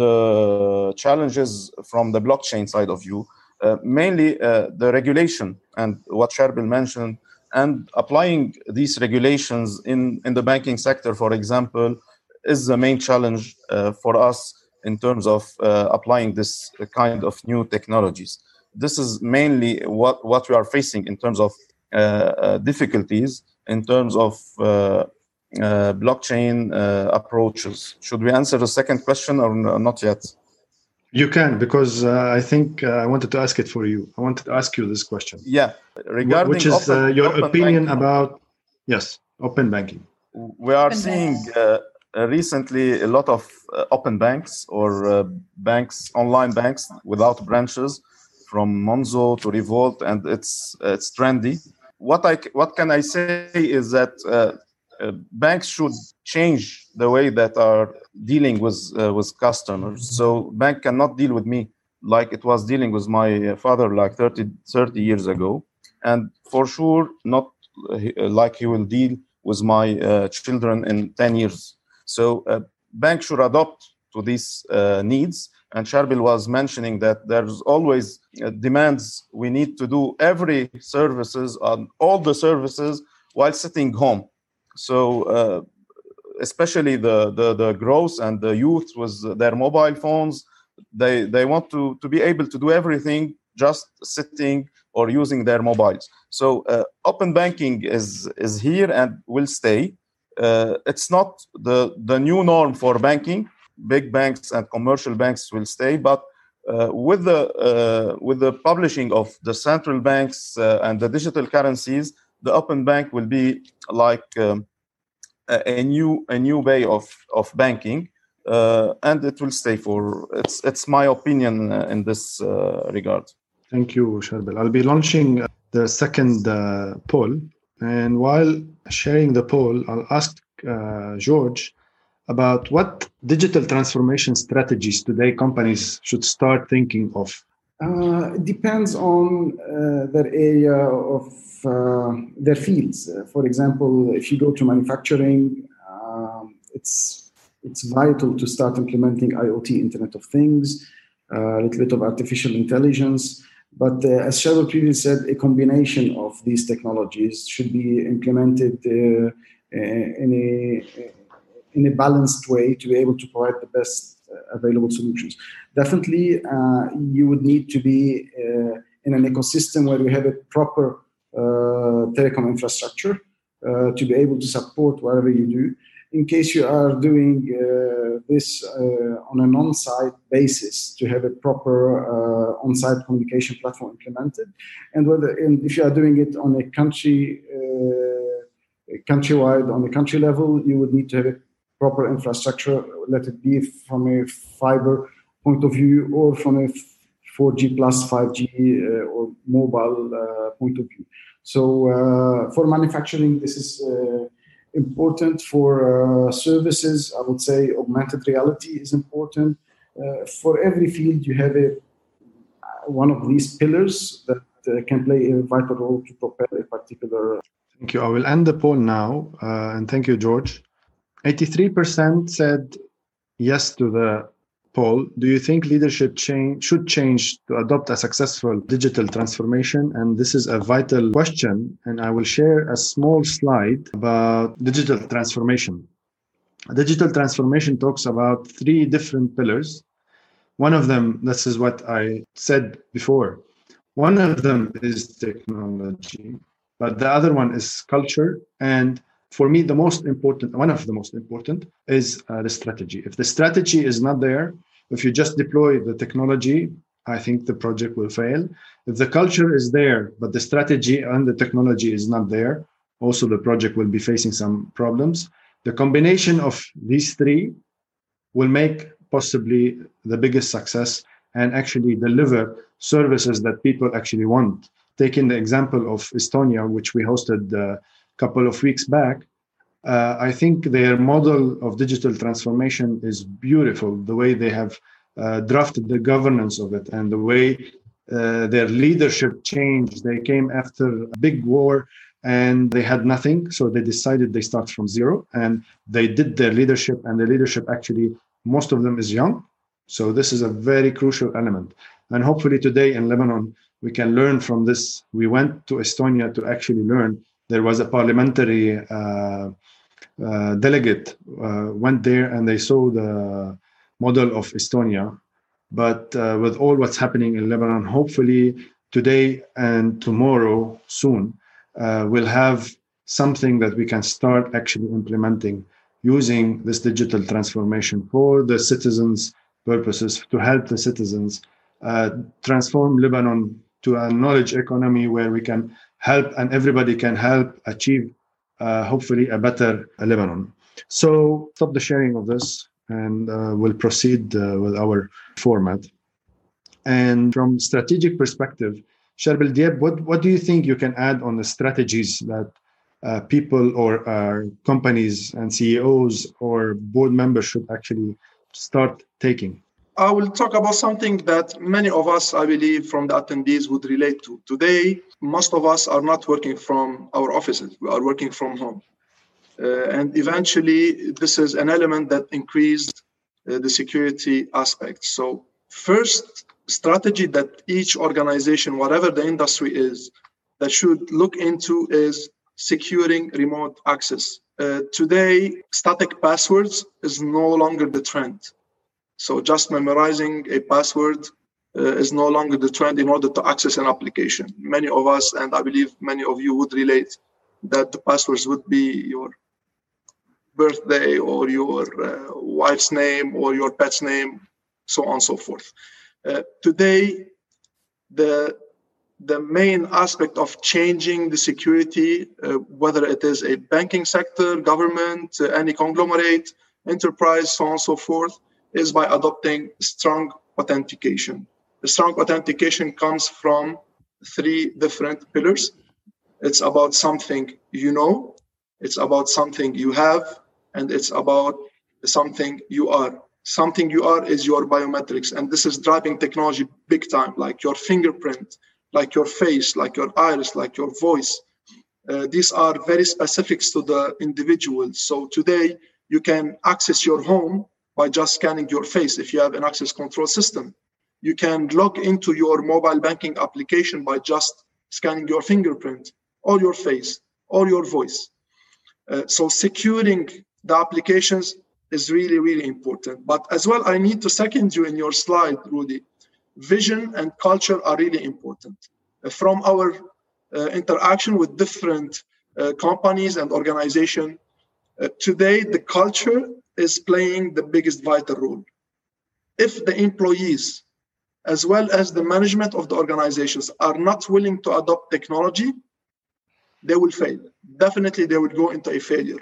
the challenges from the blockchain side of view, uh, mainly uh, the regulation and what Sharbil mentioned, and applying these regulations in, in the banking sector, for example, is the main challenge uh, for us in terms of uh, applying this kind of new technologies. This is mainly what, what we are facing in terms of uh, uh, difficulties, in terms of uh, uh, blockchain uh, approaches. Should we answer the second question or not yet? You can, because uh, I think uh, I wanted to ask it for you. I wanted to ask you this question. Yeah, regarding which is open, uh, your open opinion banking. about, yes, open banking. We are seeing uh, recently a lot of uh, open banks or uh, banks, online banks without branches, from Monzo to Revolt, and it's it's trendy. What I what can I say is that uh, uh, banks should change the way that are dealing with uh, with customers. So bank cannot deal with me like it was dealing with my father like thirty, thirty years ago, and for sure not uh, like he will deal with my uh, children in ten years. So uh, banks should adopt to these uh, needs. And Sharbil was mentioning that there's always uh, demands. We need to do every services on all the services while sitting home. So uh, especially the, the, the growth and the youth with their mobile phones, they, they want to, to be able to do everything just sitting or using their mobiles. So uh, open banking is, is here and will stay. Uh, it's not the, the new norm for banking. Big banks and commercial banks will stay, but uh, with the uh, with the publishing of the central banks uh, and the digital currencies, the open bank will be like um, a, a new a new way of of banking, uh, and it will stay for. It's it's my opinion uh, in this uh, regard. Thank you, Sharbil. I'll be launching the second uh, poll, and while sharing the poll, I'll ask uh, George about what digital transformation strategies today companies should start thinking of. Uh, it depends on uh, their area of uh, their fields. Uh, for example, if you go to manufacturing, um, it's it's vital to start implementing IoT, Internet of Things, uh, a little bit of artificial intelligence. But uh, as Sharbil previously said, a combination of these technologies should be implemented uh, in a in a balanced way to be able to provide the best uh, available solutions. Definitely, uh, you would need to be uh, in an ecosystem where you have a proper uh, telecom infrastructure uh, to be able to support whatever you do. In case you are doing uh, this uh, on an on-site basis, to have a proper uh, on-site communication platform implemented, and whether and if you are doing it on a country uh, countrywide, on a country level, you would need to have a proper infrastructure, let it be from a fiber point of view or from a four G plus five G uh, or mobile uh, point of view. So uh, for manufacturing, this is uh, important. For uh, services, I would say augmented reality is important. Uh, for every field, you have a one of these pillars that uh, can play a vital role to propel a particular. Thank you. I will end the poll now, uh, and thank you, George. eighty-three percent said yes to the poll. Do you think leadership change should change to adopt a successful digital transformation? And this is a vital question. And I will share a small slide about digital transformation. Digital transformation talks about three different pillars. One of them, this is what I said before. One of them is technology, but the other one is culture. And for me, the most important, one of the most important is uh, the strategy. If the strategy is not there, if you just deploy the technology, I think the project will fail. If the culture is there, but the strategy and the technology is not there, also the project will be facing some problems. The combination of these three will make possibly the biggest success and actually deliver services that people actually want. Taking the example of Estonia, which we hosted uh, couple of weeks back. Uh, I think their model of digital transformation is beautiful, the way they have uh, drafted the governance of it and the way uh, their leadership changed. They came after a big war and they had nothing, so they decided they start from zero, and they did their leadership, and the leadership actually, most of them is young. So this is a very crucial element. And hopefully today in Lebanon, we can learn from this. We went to Estonia to actually learn. There was a parliamentary uh, uh, delegate uh, went there and they saw the model of Estonia. But uh, with all what's happening in Lebanon, hopefully today and tomorrow soon, uh, we'll have something that we can start actually implementing using this digital transformation for the citizens' purposes, to help the citizens uh, transform Lebanon to a knowledge economy where we can help and everybody can help achieve uh, hopefully a better Lebanon. So stop the sharing of this and uh, we'll proceed uh, with our format. And from strategic perspective, Charbel Diab, what, what do you think you can add on the strategies that uh, people or uh, companies and C E Os or board members should actually start taking? I will talk about something that many of us, I believe, from the attendees would relate to. Today, most of us are not working from our offices. We are working from home. Uh, and eventually, this is an element that increased uh, the security aspect. So first strategy that each organization, whatever the industry is, that should look into is securing remote access. Uh, today, static passwords is no longer the trend. So just memorizing a password uh, is no longer the trend in order to access an application. Many of us, and I believe many of you would relate, that the passwords would be your birthday or your uh, wife's name or your pet's name, so on and so forth. Uh, today, the, the main aspect of changing the security, uh, whether it is a banking sector, government, uh, any conglomerate, enterprise, so on and so forth, is by adopting strong authentication. The strong authentication comes from three different pillars. It's about something you know, it's about something you have, and it's about something you are. Something you are is your biometrics, and this is driving technology big time, like your fingerprint, like your face, like your iris, like your voice. Uh, these are very specifics to the individual. So today, you can access your home by just scanning your face if you have an access control system. You can log into your mobile banking application by just scanning your fingerprint or your face or your voice. Uh, so securing the applications is really, really important. But as well, I need to second you in your slide, Rudy. Vision and culture are really important. Uh, from our uh, interaction with different uh, companies and organizations, uh, today the culture is playing the biggest vital role. If the employees, as well as the management of the organizations, are not willing to adopt technology, they will fail. Definitely, they would go into a failure.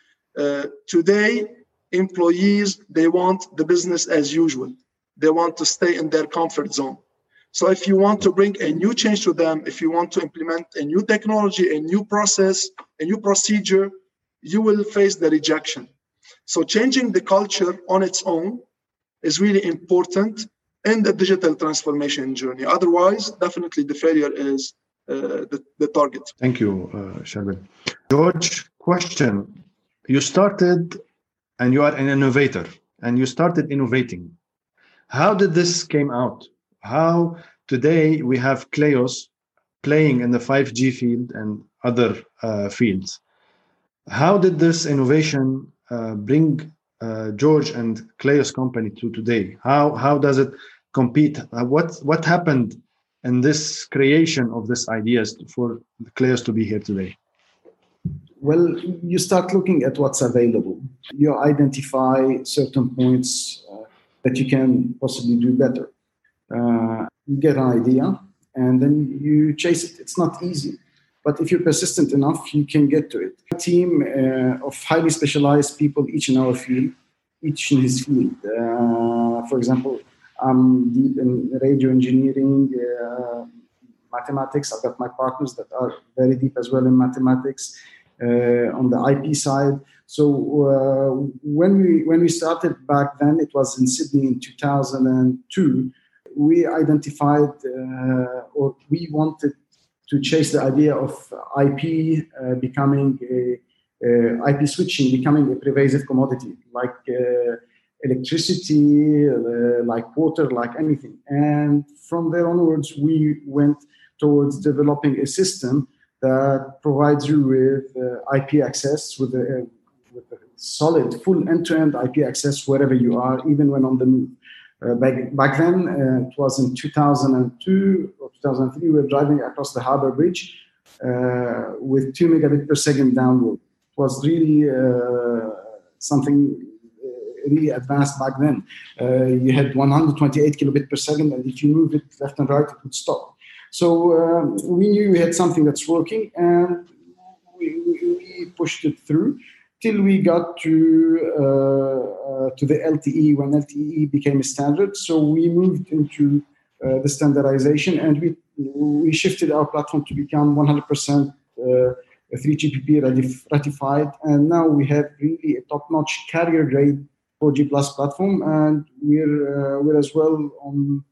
Uh, today, employees, they want the business as usual. They want to stay in their comfort zone. So if you want to bring a new change to them, if you want to implement a new technology, a new process, a new procedure, you will face the rejection. So changing the culture on its own is really important in the digital transformation journey. Otherwise, definitely the failure is uh, the, the target. Thank you, uh, Charbel. George, question. You started and you are an innovator and you started innovating. How did this came out? How today we have Kleos playing in the five G field and other uh, fields. How did this innovation uh, bring uh, George and Kleos company to today? How how does it compete? Uh, what what happened in this creation of this ideas for Kleos to be here today? Well, you start looking at what's available. You identify certain points uh, that you can possibly do better. Uh, you get an idea and then you chase it. It's not easy, but if you're persistent enough, you can get to it. A team uh, of highly specialized people, each in our field, each in his field. Uh, for example, I'm deep in radio engineering, uh, mathematics. I've got my partners that are very deep as well in mathematics. uh, on the I P side. So uh, when we when we started back then, it was in Sydney in two thousand two. We identified uh, or we wanted to chase the idea of I P uh, becoming a uh, I P switching becoming a pervasive commodity, like uh, electricity, uh, like water, like anything. And from there onwards, we went towards developing a system that provides you with uh, I P access, with a, with a solid, full end-to-end I P access wherever you are, even when on the move. Uh, back, back then, uh, it was in two thousand two or two thousand three, we were driving across the Harbour Bridge uh, with two megabit per second download. It was really uh, something really advanced back then. Uh, you had one hundred twenty-eight kilobit per second, and if you move it left and right, it would stop. So um, we knew we had something that's working, and we, we, we pushed it through till we got to uh, uh, to the L T E, when L T E became a standard. So we moved into uh, the standardization, and we we shifted our platform to become one hundred percent uh, three G P P ratified, and now we have really a top-notch carrier-grade four G plus platform, and we're uh, we're as well on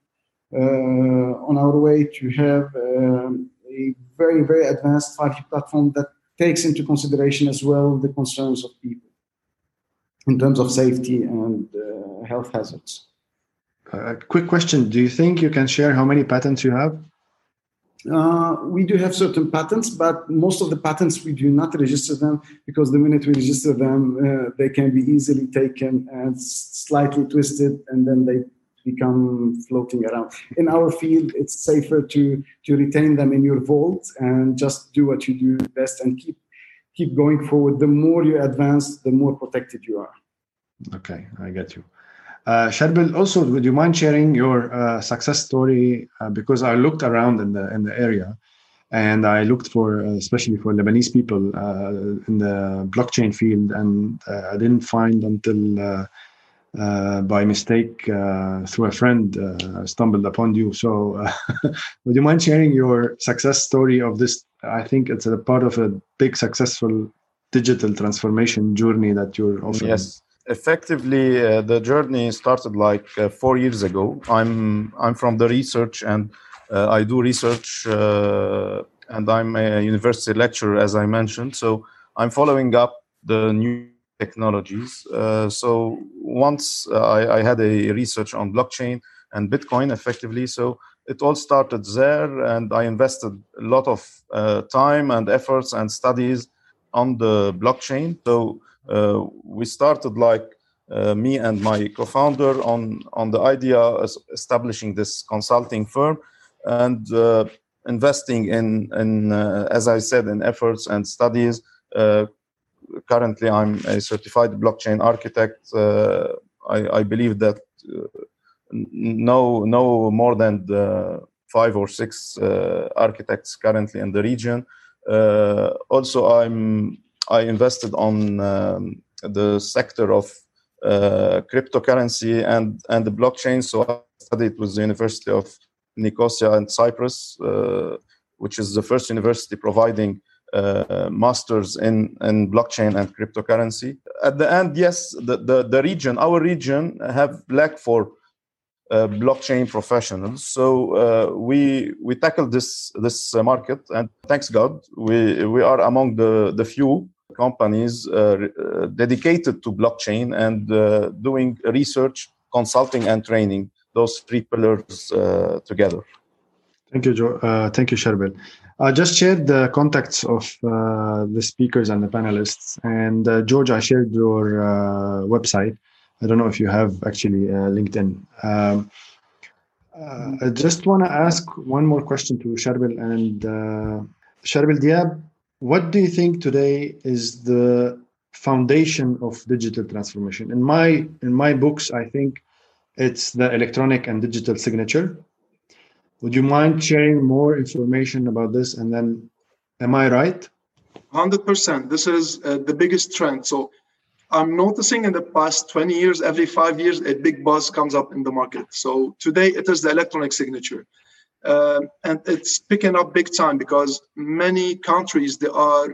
uh, on our way to have um, a very very advanced five G platform that takes into consideration as well the concerns of people in terms of safety and uh, health hazards. A uh, quick question: do you think you can share how many patents you have? Uh, we do have certain patents, but most of the patents we do not register them, because the minute we register them, uh, they can be easily taken and slightly twisted, and then they become floating around. In our field, it's safer to to retain them in your vault and just do what you do best and keep keep going forward. The more you advance, the more protected you are. Okay, I get you. Uh, Sharbil, also, would you mind sharing your uh, success story? Uh, because I looked around in the in the area, and I looked for, uh, especially for Lebanese people uh, in the blockchain field, and uh, I didn't find until uh, uh, by mistake uh, through a friend uh, stumbled upon you. So, uh, would you mind sharing your success story of this? I think it's a part of a big successful digital transformation journey that you're offering. Yes. Effectively, uh, the journey started like uh, four years ago. I'm I'm from the research, and uh, I do research, uh, and I'm a university lecturer, as I mentioned. So I'm following up the new technologies. Uh, so once uh, I, I had a research on blockchain and Bitcoin, effectively. So it all started there, and I invested a lot of uh, time and efforts and studies on the blockchain. So Uh, we started like uh, me and my co-founder on, on the idea of establishing this consulting firm and uh, investing in, in uh, as I said, in efforts and studies. Uh, currently, I'm a certified blockchain architect. Uh, I, I believe that uh, no, no more than the five or six uh, architects currently in the region. Uh, also, I'm I invested on um, the sector of uh, cryptocurrency and, and the blockchain. So I studied with the University of Nicosia and Cyprus, uh, which is the first university providing uh, masters in, in blockchain and cryptocurrency. At the end, yes, the, the, the region, our region have lack for uh, blockchain professionals. So uh, we we tackled this, this market, and thanks God, we, we are among the, the few companies uh, uh, dedicated to blockchain and uh, doing research, consulting, and training, those three pillars uh, together. Thank you, Joe. Uh, thank you, Sharbil. I just shared the contacts of uh, the speakers and the panelists. And uh, George, I shared your uh, website. I don't know if you have actually uh, LinkedIn. Um, uh, I just want to ask one more question to Sharbil and uh, Sharbil Diab. What do you think today is the foundation of digital transformation? In my in my books, I think it's the electronic and digital signature. Would you mind sharing more information about this? And then, am I right? one hundred percent. This is uh, the biggest trend. So I'm noticing in the past twenty years, every five years, a big buzz comes up in the market. So today it is the electronic signature. Uh, and it's picking up big time because many countries, they are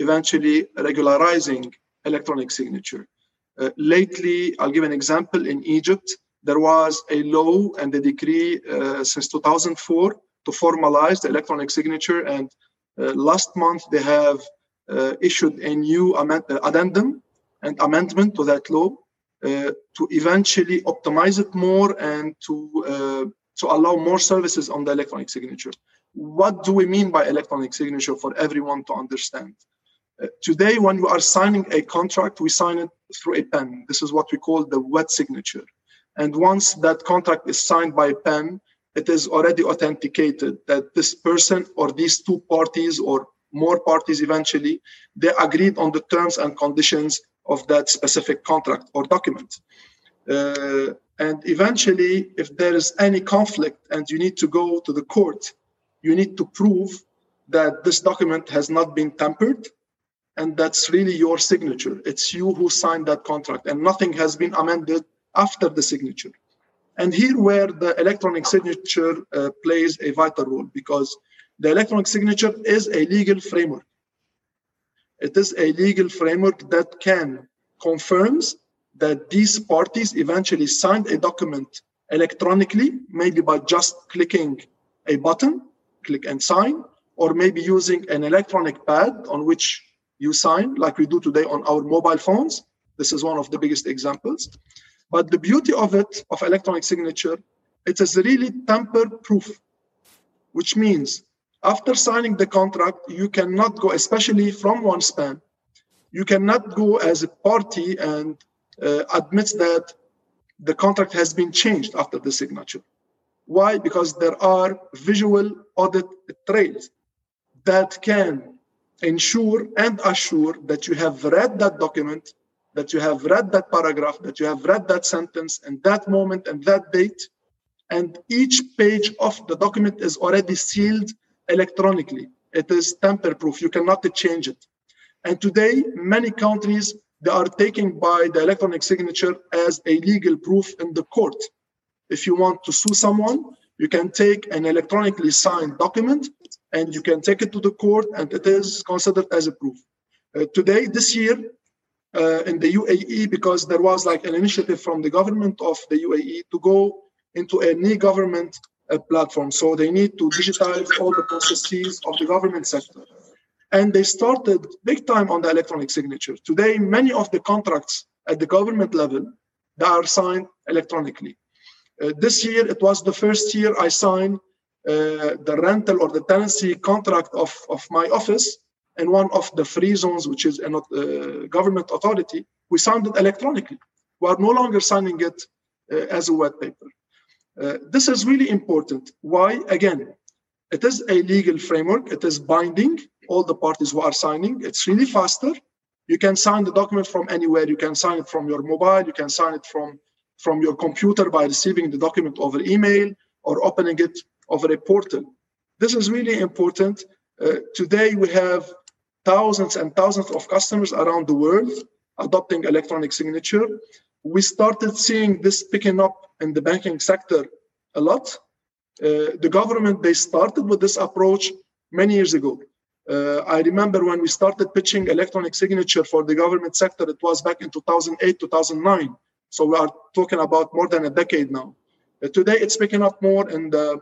eventually regularizing electronic signature. Uh, lately, I'll give an example. In Egypt, there was a law and a decree uh, since two thousand four to formalize the electronic signature, and uh, last month they have uh, issued a new amend- addendum and amendment to that law uh, to eventually optimize it more and to uh, to allow more services on the electronic signature. What do we mean by electronic signature for everyone to understand? Uh, today, when we are signing a contract, we sign it through a pen. This is what we call the wet signature. And once that contract is signed by a pen, it is already authenticated that this person or these two parties or more parties eventually, they agreed on the terms and conditions of that specific contract or document. Uh, and eventually, if there is any conflict and you need to go to the court, you need to prove that this document has not been tampered, and that's really your signature. It's you who signed that contract, and nothing has been amended after the signature. And here where the electronic signature uh, plays a vital role, because the electronic signature is a legal framework. It is a legal framework that can confirms that these parties eventually signed a document electronically, maybe by just clicking a button, click and sign, or maybe using an electronic pad on which you sign, like we do today on our mobile phones. This is one of the biggest examples. But the beauty of it, of electronic signature, it is really tamper-proof, which means after signing the contract, you cannot go, especially from OneSpan, you cannot go as a party and uh, admit that the contract has been changed after the signature. Why? Because there are visual audit trails that can ensure and assure that you have read that document, that you have read that paragraph, that you have read that sentence and that moment and that date. And each page of the document is already sealed electronically. It is tamper-proof. You cannot change it. And today, many countries, they are taking by the electronic signature as a legal proof in the court. If you want to sue someone, you can take an electronically signed document and you can take it to the court, and it is considered as a proof. Uh, today, this year, uh, in the U A E, because there was like an initiative from the government of the U A E to go into a new government uh, platform. So they need to digitize all the processes of the government sector. And they started big time on the electronic signature. Today, many of the contracts at the government level, they are signed electronically. Uh, this year, it was the first year I signed uh, the rental or the tenancy contract of, of my office in one of the free zones, which is a uh, government authority. We signed it electronically. We are no longer signing it uh, as a wet paper. Uh, this is really important. Why? Again, it is a legal framework. It is binding all the parties who are signing. It's really faster. You can sign the document from anywhere. You can sign it from your mobile. You can sign it from, from your computer by receiving the document over email or opening it over a portal. This is really important. Uh, today, we have thousands and thousands of customers around the world adopting electronic signature. We started seeing this picking up in the banking sector a lot. Uh, the government, they started with this approach many years ago. Uh, I remember when we started pitching electronic signature for the government sector, it was back in two thousand eight, two thousand nine. So we are talking about more than a decade now. Uh, today, it's picking up more in the,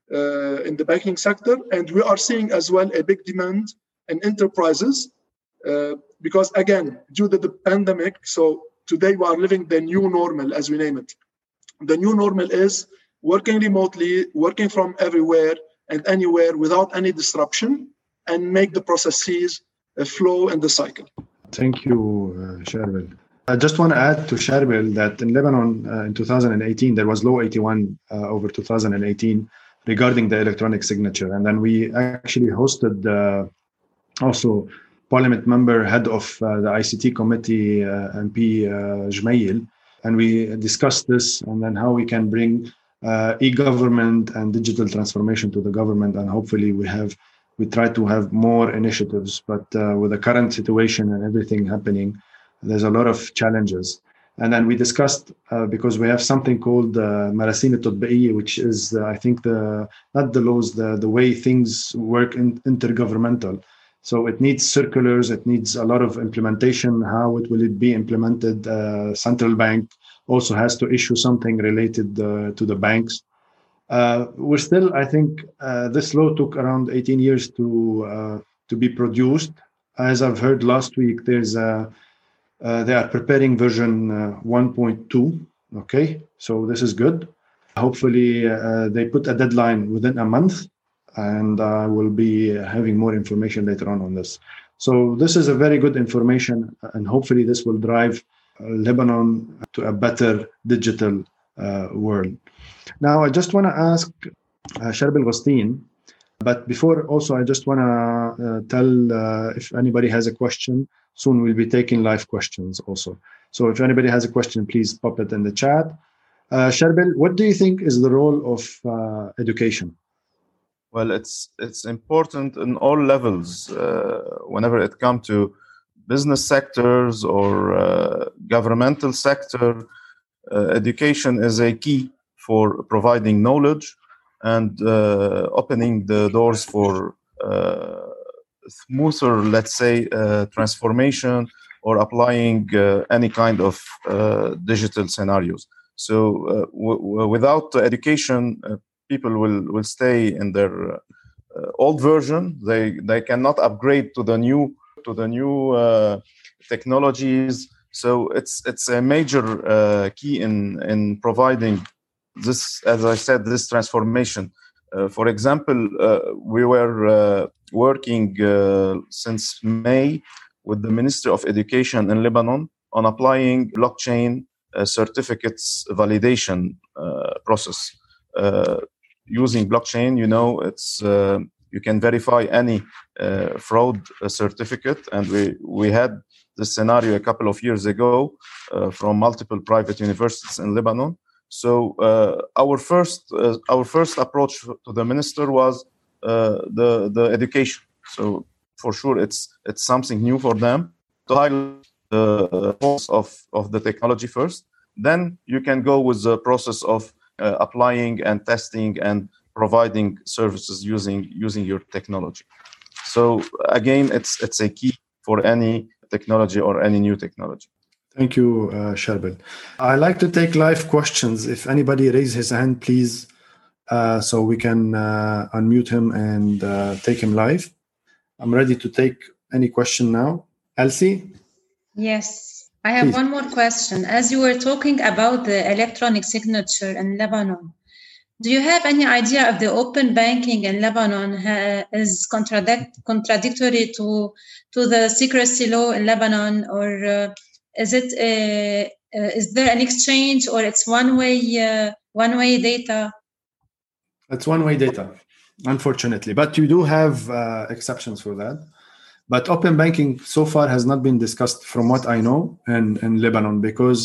uh, in the banking sector. And we are seeing as well a big demand in enterprises uh, because, again, due to the pandemic, so today we are living the new normal, as we name it. The new normal is working remotely, working from everywhere and anywhere without any disruption, and make the processes uh, flow in the cycle. Thank you, uh, Sharbil. I just want to add to Sharbil that in Lebanon uh, in two thousand eighteen, there was Law eighty-one uh, over two thousand eighteen regarding the electronic signature. And then we actually hosted uh, also Parliament member, head of uh, the I C T committee, uh, M P uh, Jmail, and we discussed this and then how we can bring uh, e-government and digital transformation to the government, and hopefully we have we try to have more initiatives. But uh, with the current situation and everything happening, there's a lot of challenges. And then we discussed uh, because we have something called uh, Marasim al-Tatbiqiyya, which is uh, I think the not the laws, the the way things work in intergovernmental. So it needs circulars, it needs a lot of implementation. How it will it be implemented? Uh, central bank also has to issue something related uh, to the banks. Uh, we're still, I think, uh, this law took around eighteen years to uh, to be produced. As I've heard last week, there's a, uh, they are preparing version uh, one point two. Okay, so this is good. Hopefully, uh, they put a deadline within a month, and I will be having more information later on on this. So this is a very good information, and hopefully this will drive uh, Lebanon to a better digital uh, world. Now, I just want to ask uh, Sharb El-Ghosteen, but before also, I just want to uh, tell uh, if anybody has a question. Soon we'll be taking live questions also. So if anybody has a question, please pop it in the chat. Uh, Sharbel, what do you think is the role of uh, education? Well, it's it's important in all levels. Uh, whenever it comes to business sectors or uh, governmental sector, uh, education is a key for providing knowledge and uh, opening the doors for uh, smoother, let's say, uh, transformation or applying uh, any kind of uh, digital scenarios. So uh, w- w- without education, uh, people will, will stay in their uh, old version. They they cannot upgrade to the new to the new uh, technologies. So it's it's a major uh, key in in providing this, as I said, this transformation. Uh, for example, uh, we were uh, working uh, since May with the Ministry of Education in Lebanon on applying blockchain uh, certificates validation uh, process. Uh, using blockchain, you know, it's uh, you can verify any uh, fraud uh, certificate, and we we had this scenario a couple of years ago uh, from multiple private universities in Lebanon. So uh, our first uh, our first approach to the minister was uh, the the education. So for sure, it's it's something new for them to highlight the cost of of the technology first. Then you can go with the process of uh, applying and testing and providing services using using your technology. So again, it's it's a key for any technology or any new technology. Thank you, uh, Sharbel. I like to take live questions. If anybody raise his hand, please, uh, so we can uh, unmute him and uh, take him live. I'm ready to take any question now. Elsie? Yes, I have please. One more question. As you were talking about the electronic signature in Lebanon, do you have any idea if the open banking in Lebanon ha- is contradict- contradictory to, to the secrecy law in Lebanon, or uh, Is it uh, uh, is there an exchange, or it's one way uh, one way data? It's one way data, unfortunately. But you do have uh, exceptions for that. But open banking so far has not been discussed, from what I know, in, in Lebanon, because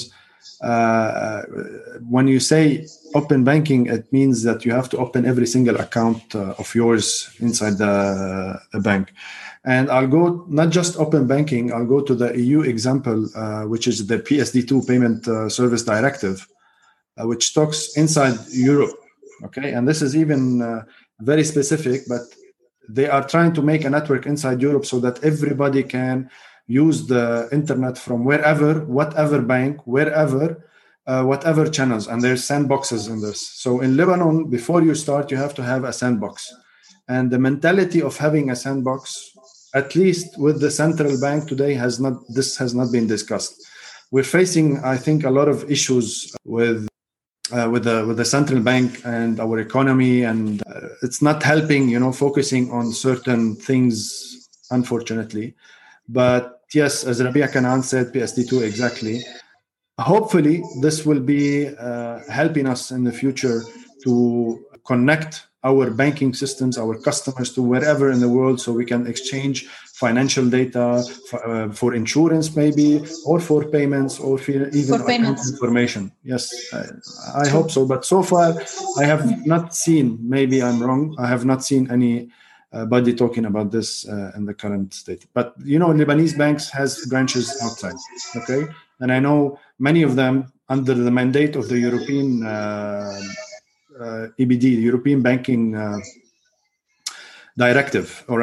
uh, when you say open banking, it means that you have to open every single account uh, of yours inside the, the bank. And I'll go not just open banking, I'll go to the E U example, uh, which is the P S D two Payment uh, Service Directive, uh, which talks inside Europe. Okay, and this is even uh, very specific, but they are trying to make a network inside Europe so that everybody can use the internet from wherever, whatever bank, wherever, uh, whatever channels, and there's sandboxes in this. So in Lebanon, before you start, you have to have a sandbox. And the mentality of having a sandbox, at least with the central bank today, has not this has not been discussed. We're facing, I think, a lot of issues with uh, with the with the central bank and our economy, and uh, it's not helping, you know, focusing on certain things, unfortunately. But yes, as Rabia Kanaan said, P S D two exactly. Hopefully, this will be uh, helping us in the future to connect our banking systems, our customers, to wherever in the world, so we can exchange financial data for, uh, for insurance maybe, or for payments, or for even for payments. Information. Yes, I, I hope so. But so far, I have not seen, maybe I'm wrong, I have not seen any uh, body talking about this uh, in the current state. But, you know, Lebanese banks has branches outside, okay? And I know many of them under the mandate of the European uh, Uh, E B D, the European Banking uh, Directive, all right?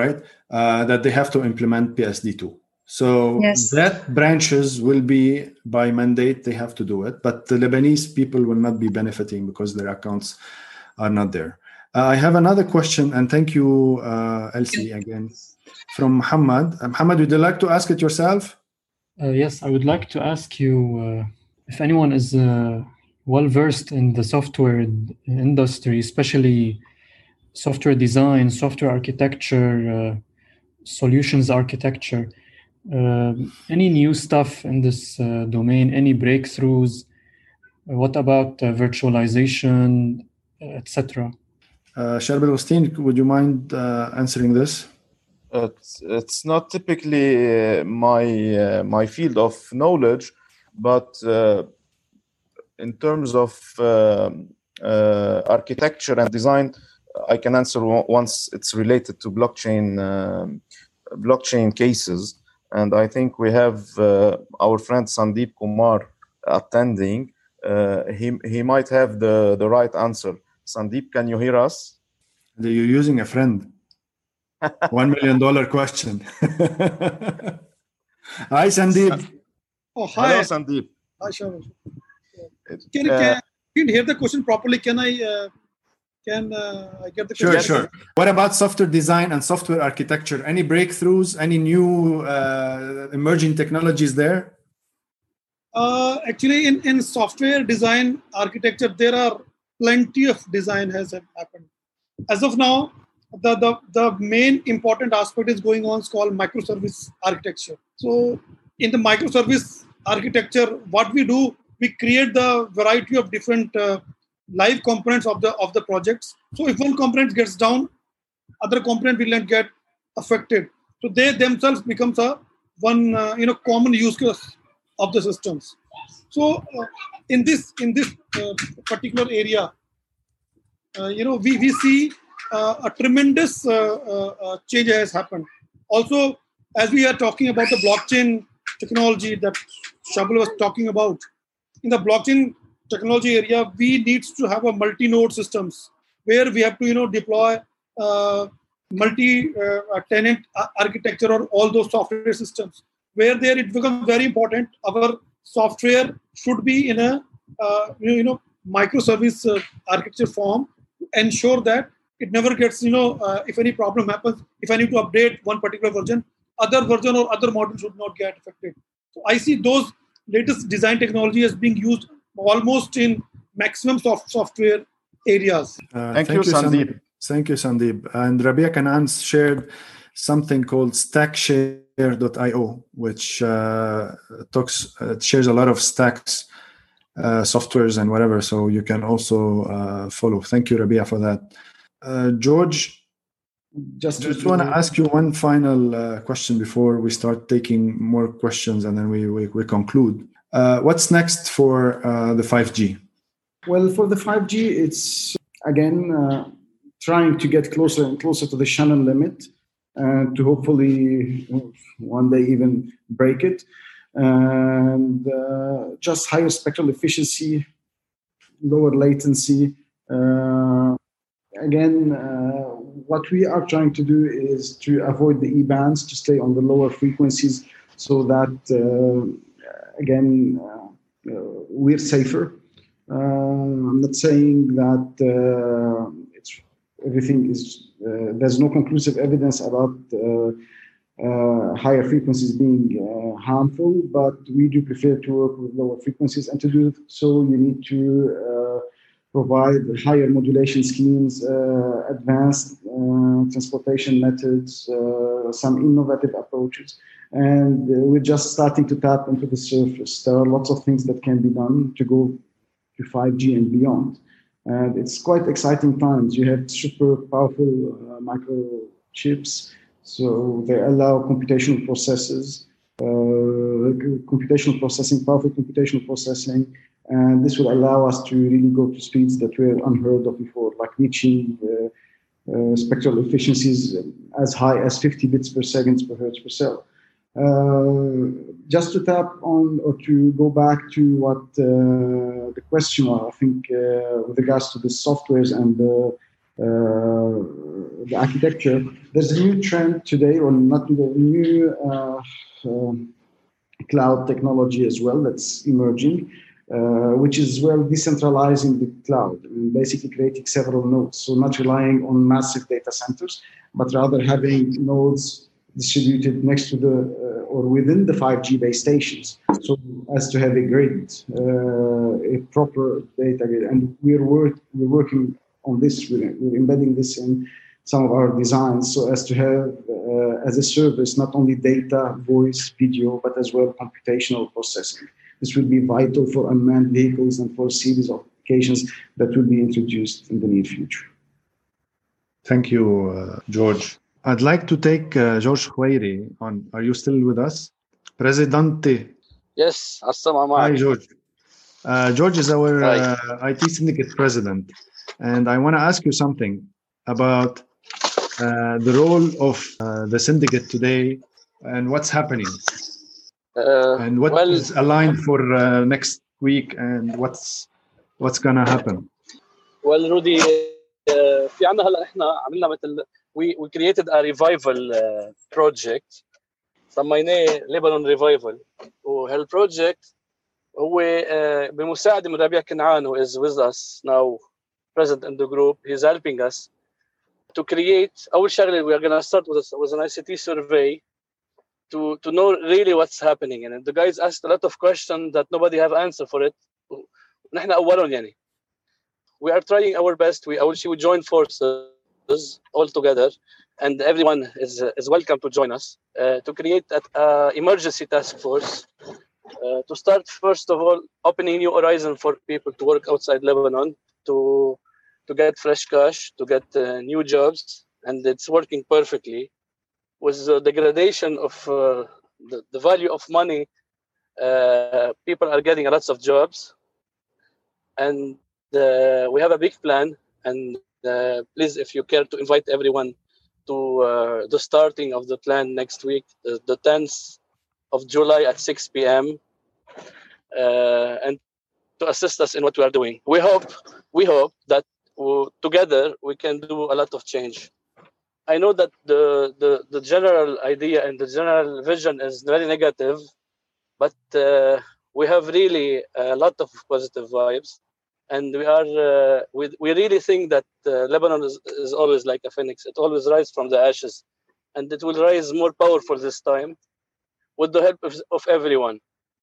uh, that they have to implement P S D two. So Yes. that branches will be by mandate, they have to do it, but the Lebanese people will not be benefiting because their accounts are not there. Uh, I have another question, and thank you, uh, Elsie, again, from Muhammad. Uh, Muhammad, would you like to ask it yourself? Uh, yes, I would like to ask you uh, if anyone is uh, well versed in the software industry, especially software design, software architecture, uh, solutions architecture. Uh, any new stuff in this uh, domain? Any breakthroughs? Uh, what about uh, virtualization, et cetera? Uh, Sharb El-Ghosteen, would you mind uh, answering this? It's, it's not typically uh, my uh, my field of knowledge, but uh, in terms of uh, uh, architecture and design, I can answer once it's related to blockchain um, blockchain cases. And I think we have uh, our friend Sandeep Kumar attending. Uh, he he might have the, the right answer. Sandeep, can you hear us? You're using a friend. One million dollar question. Hi, Sandeep. Oh, hi. Hello, Sandeep. Hi, Sharb. Can you uh, can hear the question properly? Can I uh, can uh, I get the question? Sure, sure. What about software design and software architecture? Any breakthroughs? Any new uh, emerging technologies there? Uh, actually, in, in software design architecture, there are plenty of design has happened. As of now, the, the, the main important aspect is going on is called microservice architecture. So in the microservice architecture, what we do, we create the variety of different uh, live components of the of the projects. So if one component gets down, other component will not get affected. So they themselves becomes a one uh, you know common use case of the systems. So uh, in this in this uh, particular area, uh, you know we we see uh, a tremendous uh, uh, change has happened. Also, as we are talking about the blockchain technology that Shabul was talking about, in the blockchain technology area, we need to have a multi-node systems where we have to, you know, deploy uh, multi-tenant uh, architecture or all those software systems. Where there it becomes very important. Our software should be in a uh, you know microservice uh, architecture form to ensure that it never gets, you know, uh, if any problem happens, if I need to update one particular version, other version or other model should not get affected. So I see those latest design technology as being used almost in maximum soft software areas. Uh, thank, thank you, Sandeep. Sandeep. Thank you, Sandeep. And Rabia Kanaan shared something called Stackshare dot i o, which uh, talks uh, shares a lot of stacks, uh, softwares, and whatever. So you can also uh, follow. Thank you, Rabia, for that. Uh, George, just, just want to ask you one final uh, question before we start taking more questions, and then we we, we conclude. Uh, what's next for uh, the five G? Well, for the five G, it's again uh, trying to get closer and closer to the Shannon limit, and to hopefully one day even break it, and uh, just higher spectral efficiency, lower latency. Uh, again, uh, what we are trying to do is to avoid the E-bands, to stay on the lower frequencies, so that uh, again uh, uh, we're safer. Uh, I'm not saying that uh, it's everything is. Uh, there's no conclusive evidence about uh, uh, higher frequencies being uh, harmful, but we do prefer to work with lower frequencies, and to do so, you need to uh, provide higher modulation schemes, uh, advanced uh, transportation methods, uh, some innovative approaches, and uh, we're just starting to tap into the surface. There are lots of things that can be done to go to five G and beyond. And it's quite exciting times. You have super powerful uh, microchips, so they allow computational processes, uh, computational processing, powerful computational processing, and this will allow us to really go to speeds that were unheard of before, like reaching uh, uh, spectral efficiencies as high as fifty bits per second per hertz per cell. Uh, just to tap on or to go back to what uh, the question was, I think uh, with regards to the softwares and the the architecture. There's a new trend today, or not the new uh, uh, cloud technology as well that's emerging, uh, which is well decentralizing the cloud and basically creating several nodes. So not relying on massive data centers, but rather having nodes distributed next to the uh, or within the five G base stations, so as to have a grid, uh, a proper data grid. And we're work we're working on this. We're, we're embedding this in some of our designs, so as to have uh, as a service not only data, voice, video, but as well computational processing. This will be vital for unmanned vehicles and for a series of applications that will be introduced in the near future. Thank you, uh, George. I'd like to take uh, George Khoueiri on. Are you still with us? Presidente. Yes, assalamu Hi, alaikum. George. Uh, George is our Hi. uh, I T syndicate president. And I want to ask you something about uh, the role of uh, the syndicate today and what's happening. Uh, and what well, is aligned for uh, next week and what's what's going to happen. well, Rudy, uh, في عنا هلا احنا عملنا مثل we we created a revival uh, project سميناه Lebanon Revival. وهالproject هو uh, بمساعدة من ربيع كنعان who is with us now, present in the group. He's helping us to create. أول شغلة we are going to start with, a, with an I C T survey to to know really what's happening. And the guys asked a lot of questions that nobody have answer for it. نحن أولهم يعني. We are trying our best. We أول شيء we join forces all together, and everyone is uh, is welcome to join us uh, to create an uh, emergency task force uh, to start first of all opening new horizon for people to work outside Lebanon, to to get fresh cash, to get uh, new jobs, and it's working perfectly. With the degradation of uh, the, the value of money, uh, people are getting lots of jobs, and uh, we have a big plan. And uh, please, if you care, to invite everyone to uh, the starting of the plan next week, the, the tenth of July at six p.m. Uh, and to assist us in what we are doing. We hope, we hope that uh, together we can do a lot of change. I know that the, the, the general idea and the general vision is very negative, but uh, we have really a lot of positive vibes. And we are uh, we, we really think that uh, Lebanon is, is always like a phoenix. It always rises from the ashes. And it will rise more powerful this time with the help of, of everyone.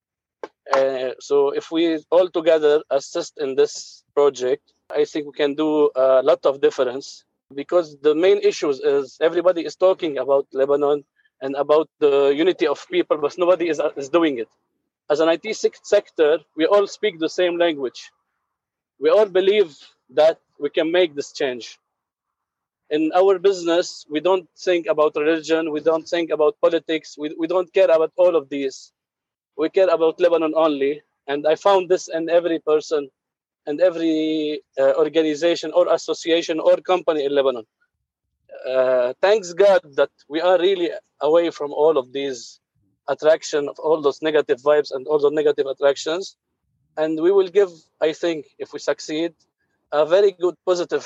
Uh, so if we all together assist in this project, I think we can do a lot of difference. Because the main issues is everybody is talking about Lebanon and about the unity of people, but nobody is, is doing it. As an I T sector, we all speak the same language. We all believe that we can make this change. In our business, we don't think about religion, we don't think about politics, we, we don't care about all of these. We care about Lebanon only. And I found this in every person and every uh, organization or association or company in Lebanon. Uh, thanks God that we are really away from all of these attraction of all those negative vibes and all those negative attractions. And we will give, I think, if we succeed, a very good positive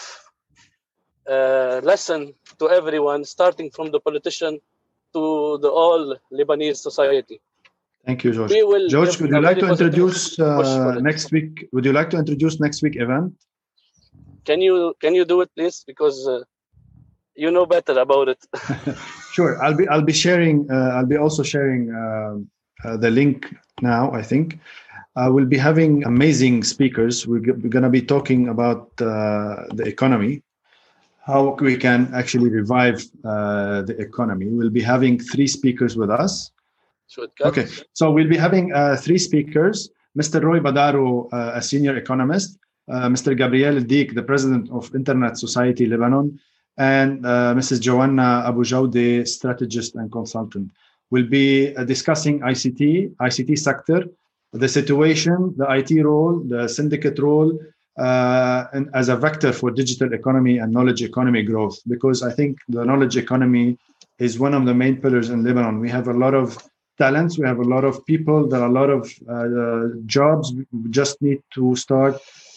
uh, lesson to everyone, starting from the politician to the all Lebanese society. Thank you, George. We will George, give would you a like to very positive introduce push for uh, it. next week? Would you like to introduce next week event? Can you can you do it, please? Because uh, you know better about it. Sure. I'll be I'll be sharing. Uh, I'll be also sharing uh, uh, the link now. I think uh, we'll be having amazing speakers. We're, g- we're going to be talking about uh, the economy, how we can actually revive uh, the economy. We'll be having three speakers with us. Okay, so we'll be having uh, three speakers: Mister Roy Badaro, uh, a senior economist; uh, Mister Gabriel Dik, the president of Internet Society Lebanon; and uh, Missus Joanna Abu Jawde, strategist and consultant. We'll be uh, discussing I C T, I C T sector, the situation, the I T role, the syndicate role, uh, and as a vector for digital economy and knowledge economy growth. Because I think the knowledge economy is one of the main pillars in Lebanon. We have a lot of talents, we have a lot of people, there are a lot of uh, jobs. We just need to start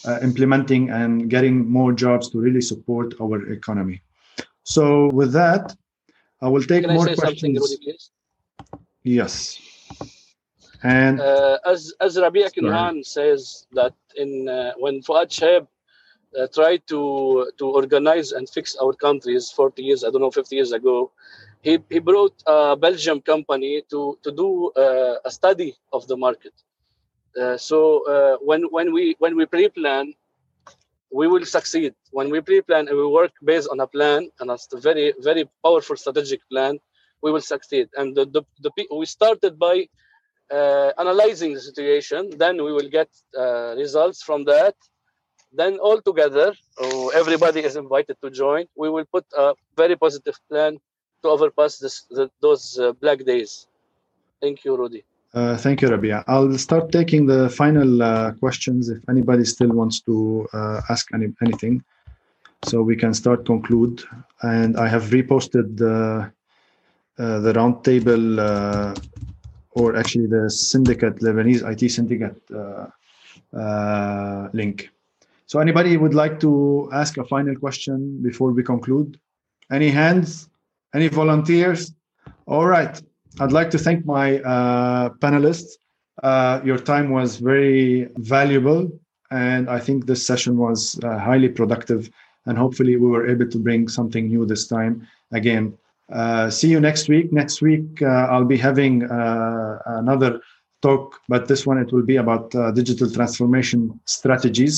uh, implementing and getting more jobs to really support our economy. So with that, I will take Can more I say questions. something, Rudy, please? Yes. And uh, as as Rabia Kinhan says that in uh, when Fuad Shaib uh, tried to to organize and fix our countries forty years, I don't know, fifty years ago, he he brought a Belgian company to to do uh, a study of the market. Uh, so uh, when when we when we pre-plan, we will succeed. When we pre-plan and we work based on a plan, and it's a very very powerful strategic plan, we will succeed. And the the, the we started by Uh, analyzing the situation, then we will get uh, results from that. Then all together, oh, everybody is invited to join. We will put a very positive plan to overpass this, the, those uh, black days. Thank you, Rudy. Uh, thank you, Rabia. I'll start taking the final uh, questions if anybody still wants to uh, ask any, anything. So we can start conclude. And I have reposted the, uh, the roundtable uh, or actually the syndicate, Lebanese I T syndicate uh, uh, link. So anybody would like to ask a final question before we conclude? Any hands? Any volunteers? All right. I'd like to thank my uh, panelists. Uh, your time was very valuable, and I think this session was uh, highly productive, and hopefully we were able to bring something new this time. Again, Uh, see you next week. Next week, uh, I'll be having uh, another talk, but this one, it will be about uh, digital transformation strategies.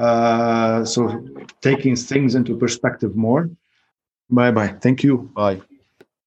Uh, so taking things into perspective more. Bye-bye. Thank you. Bye.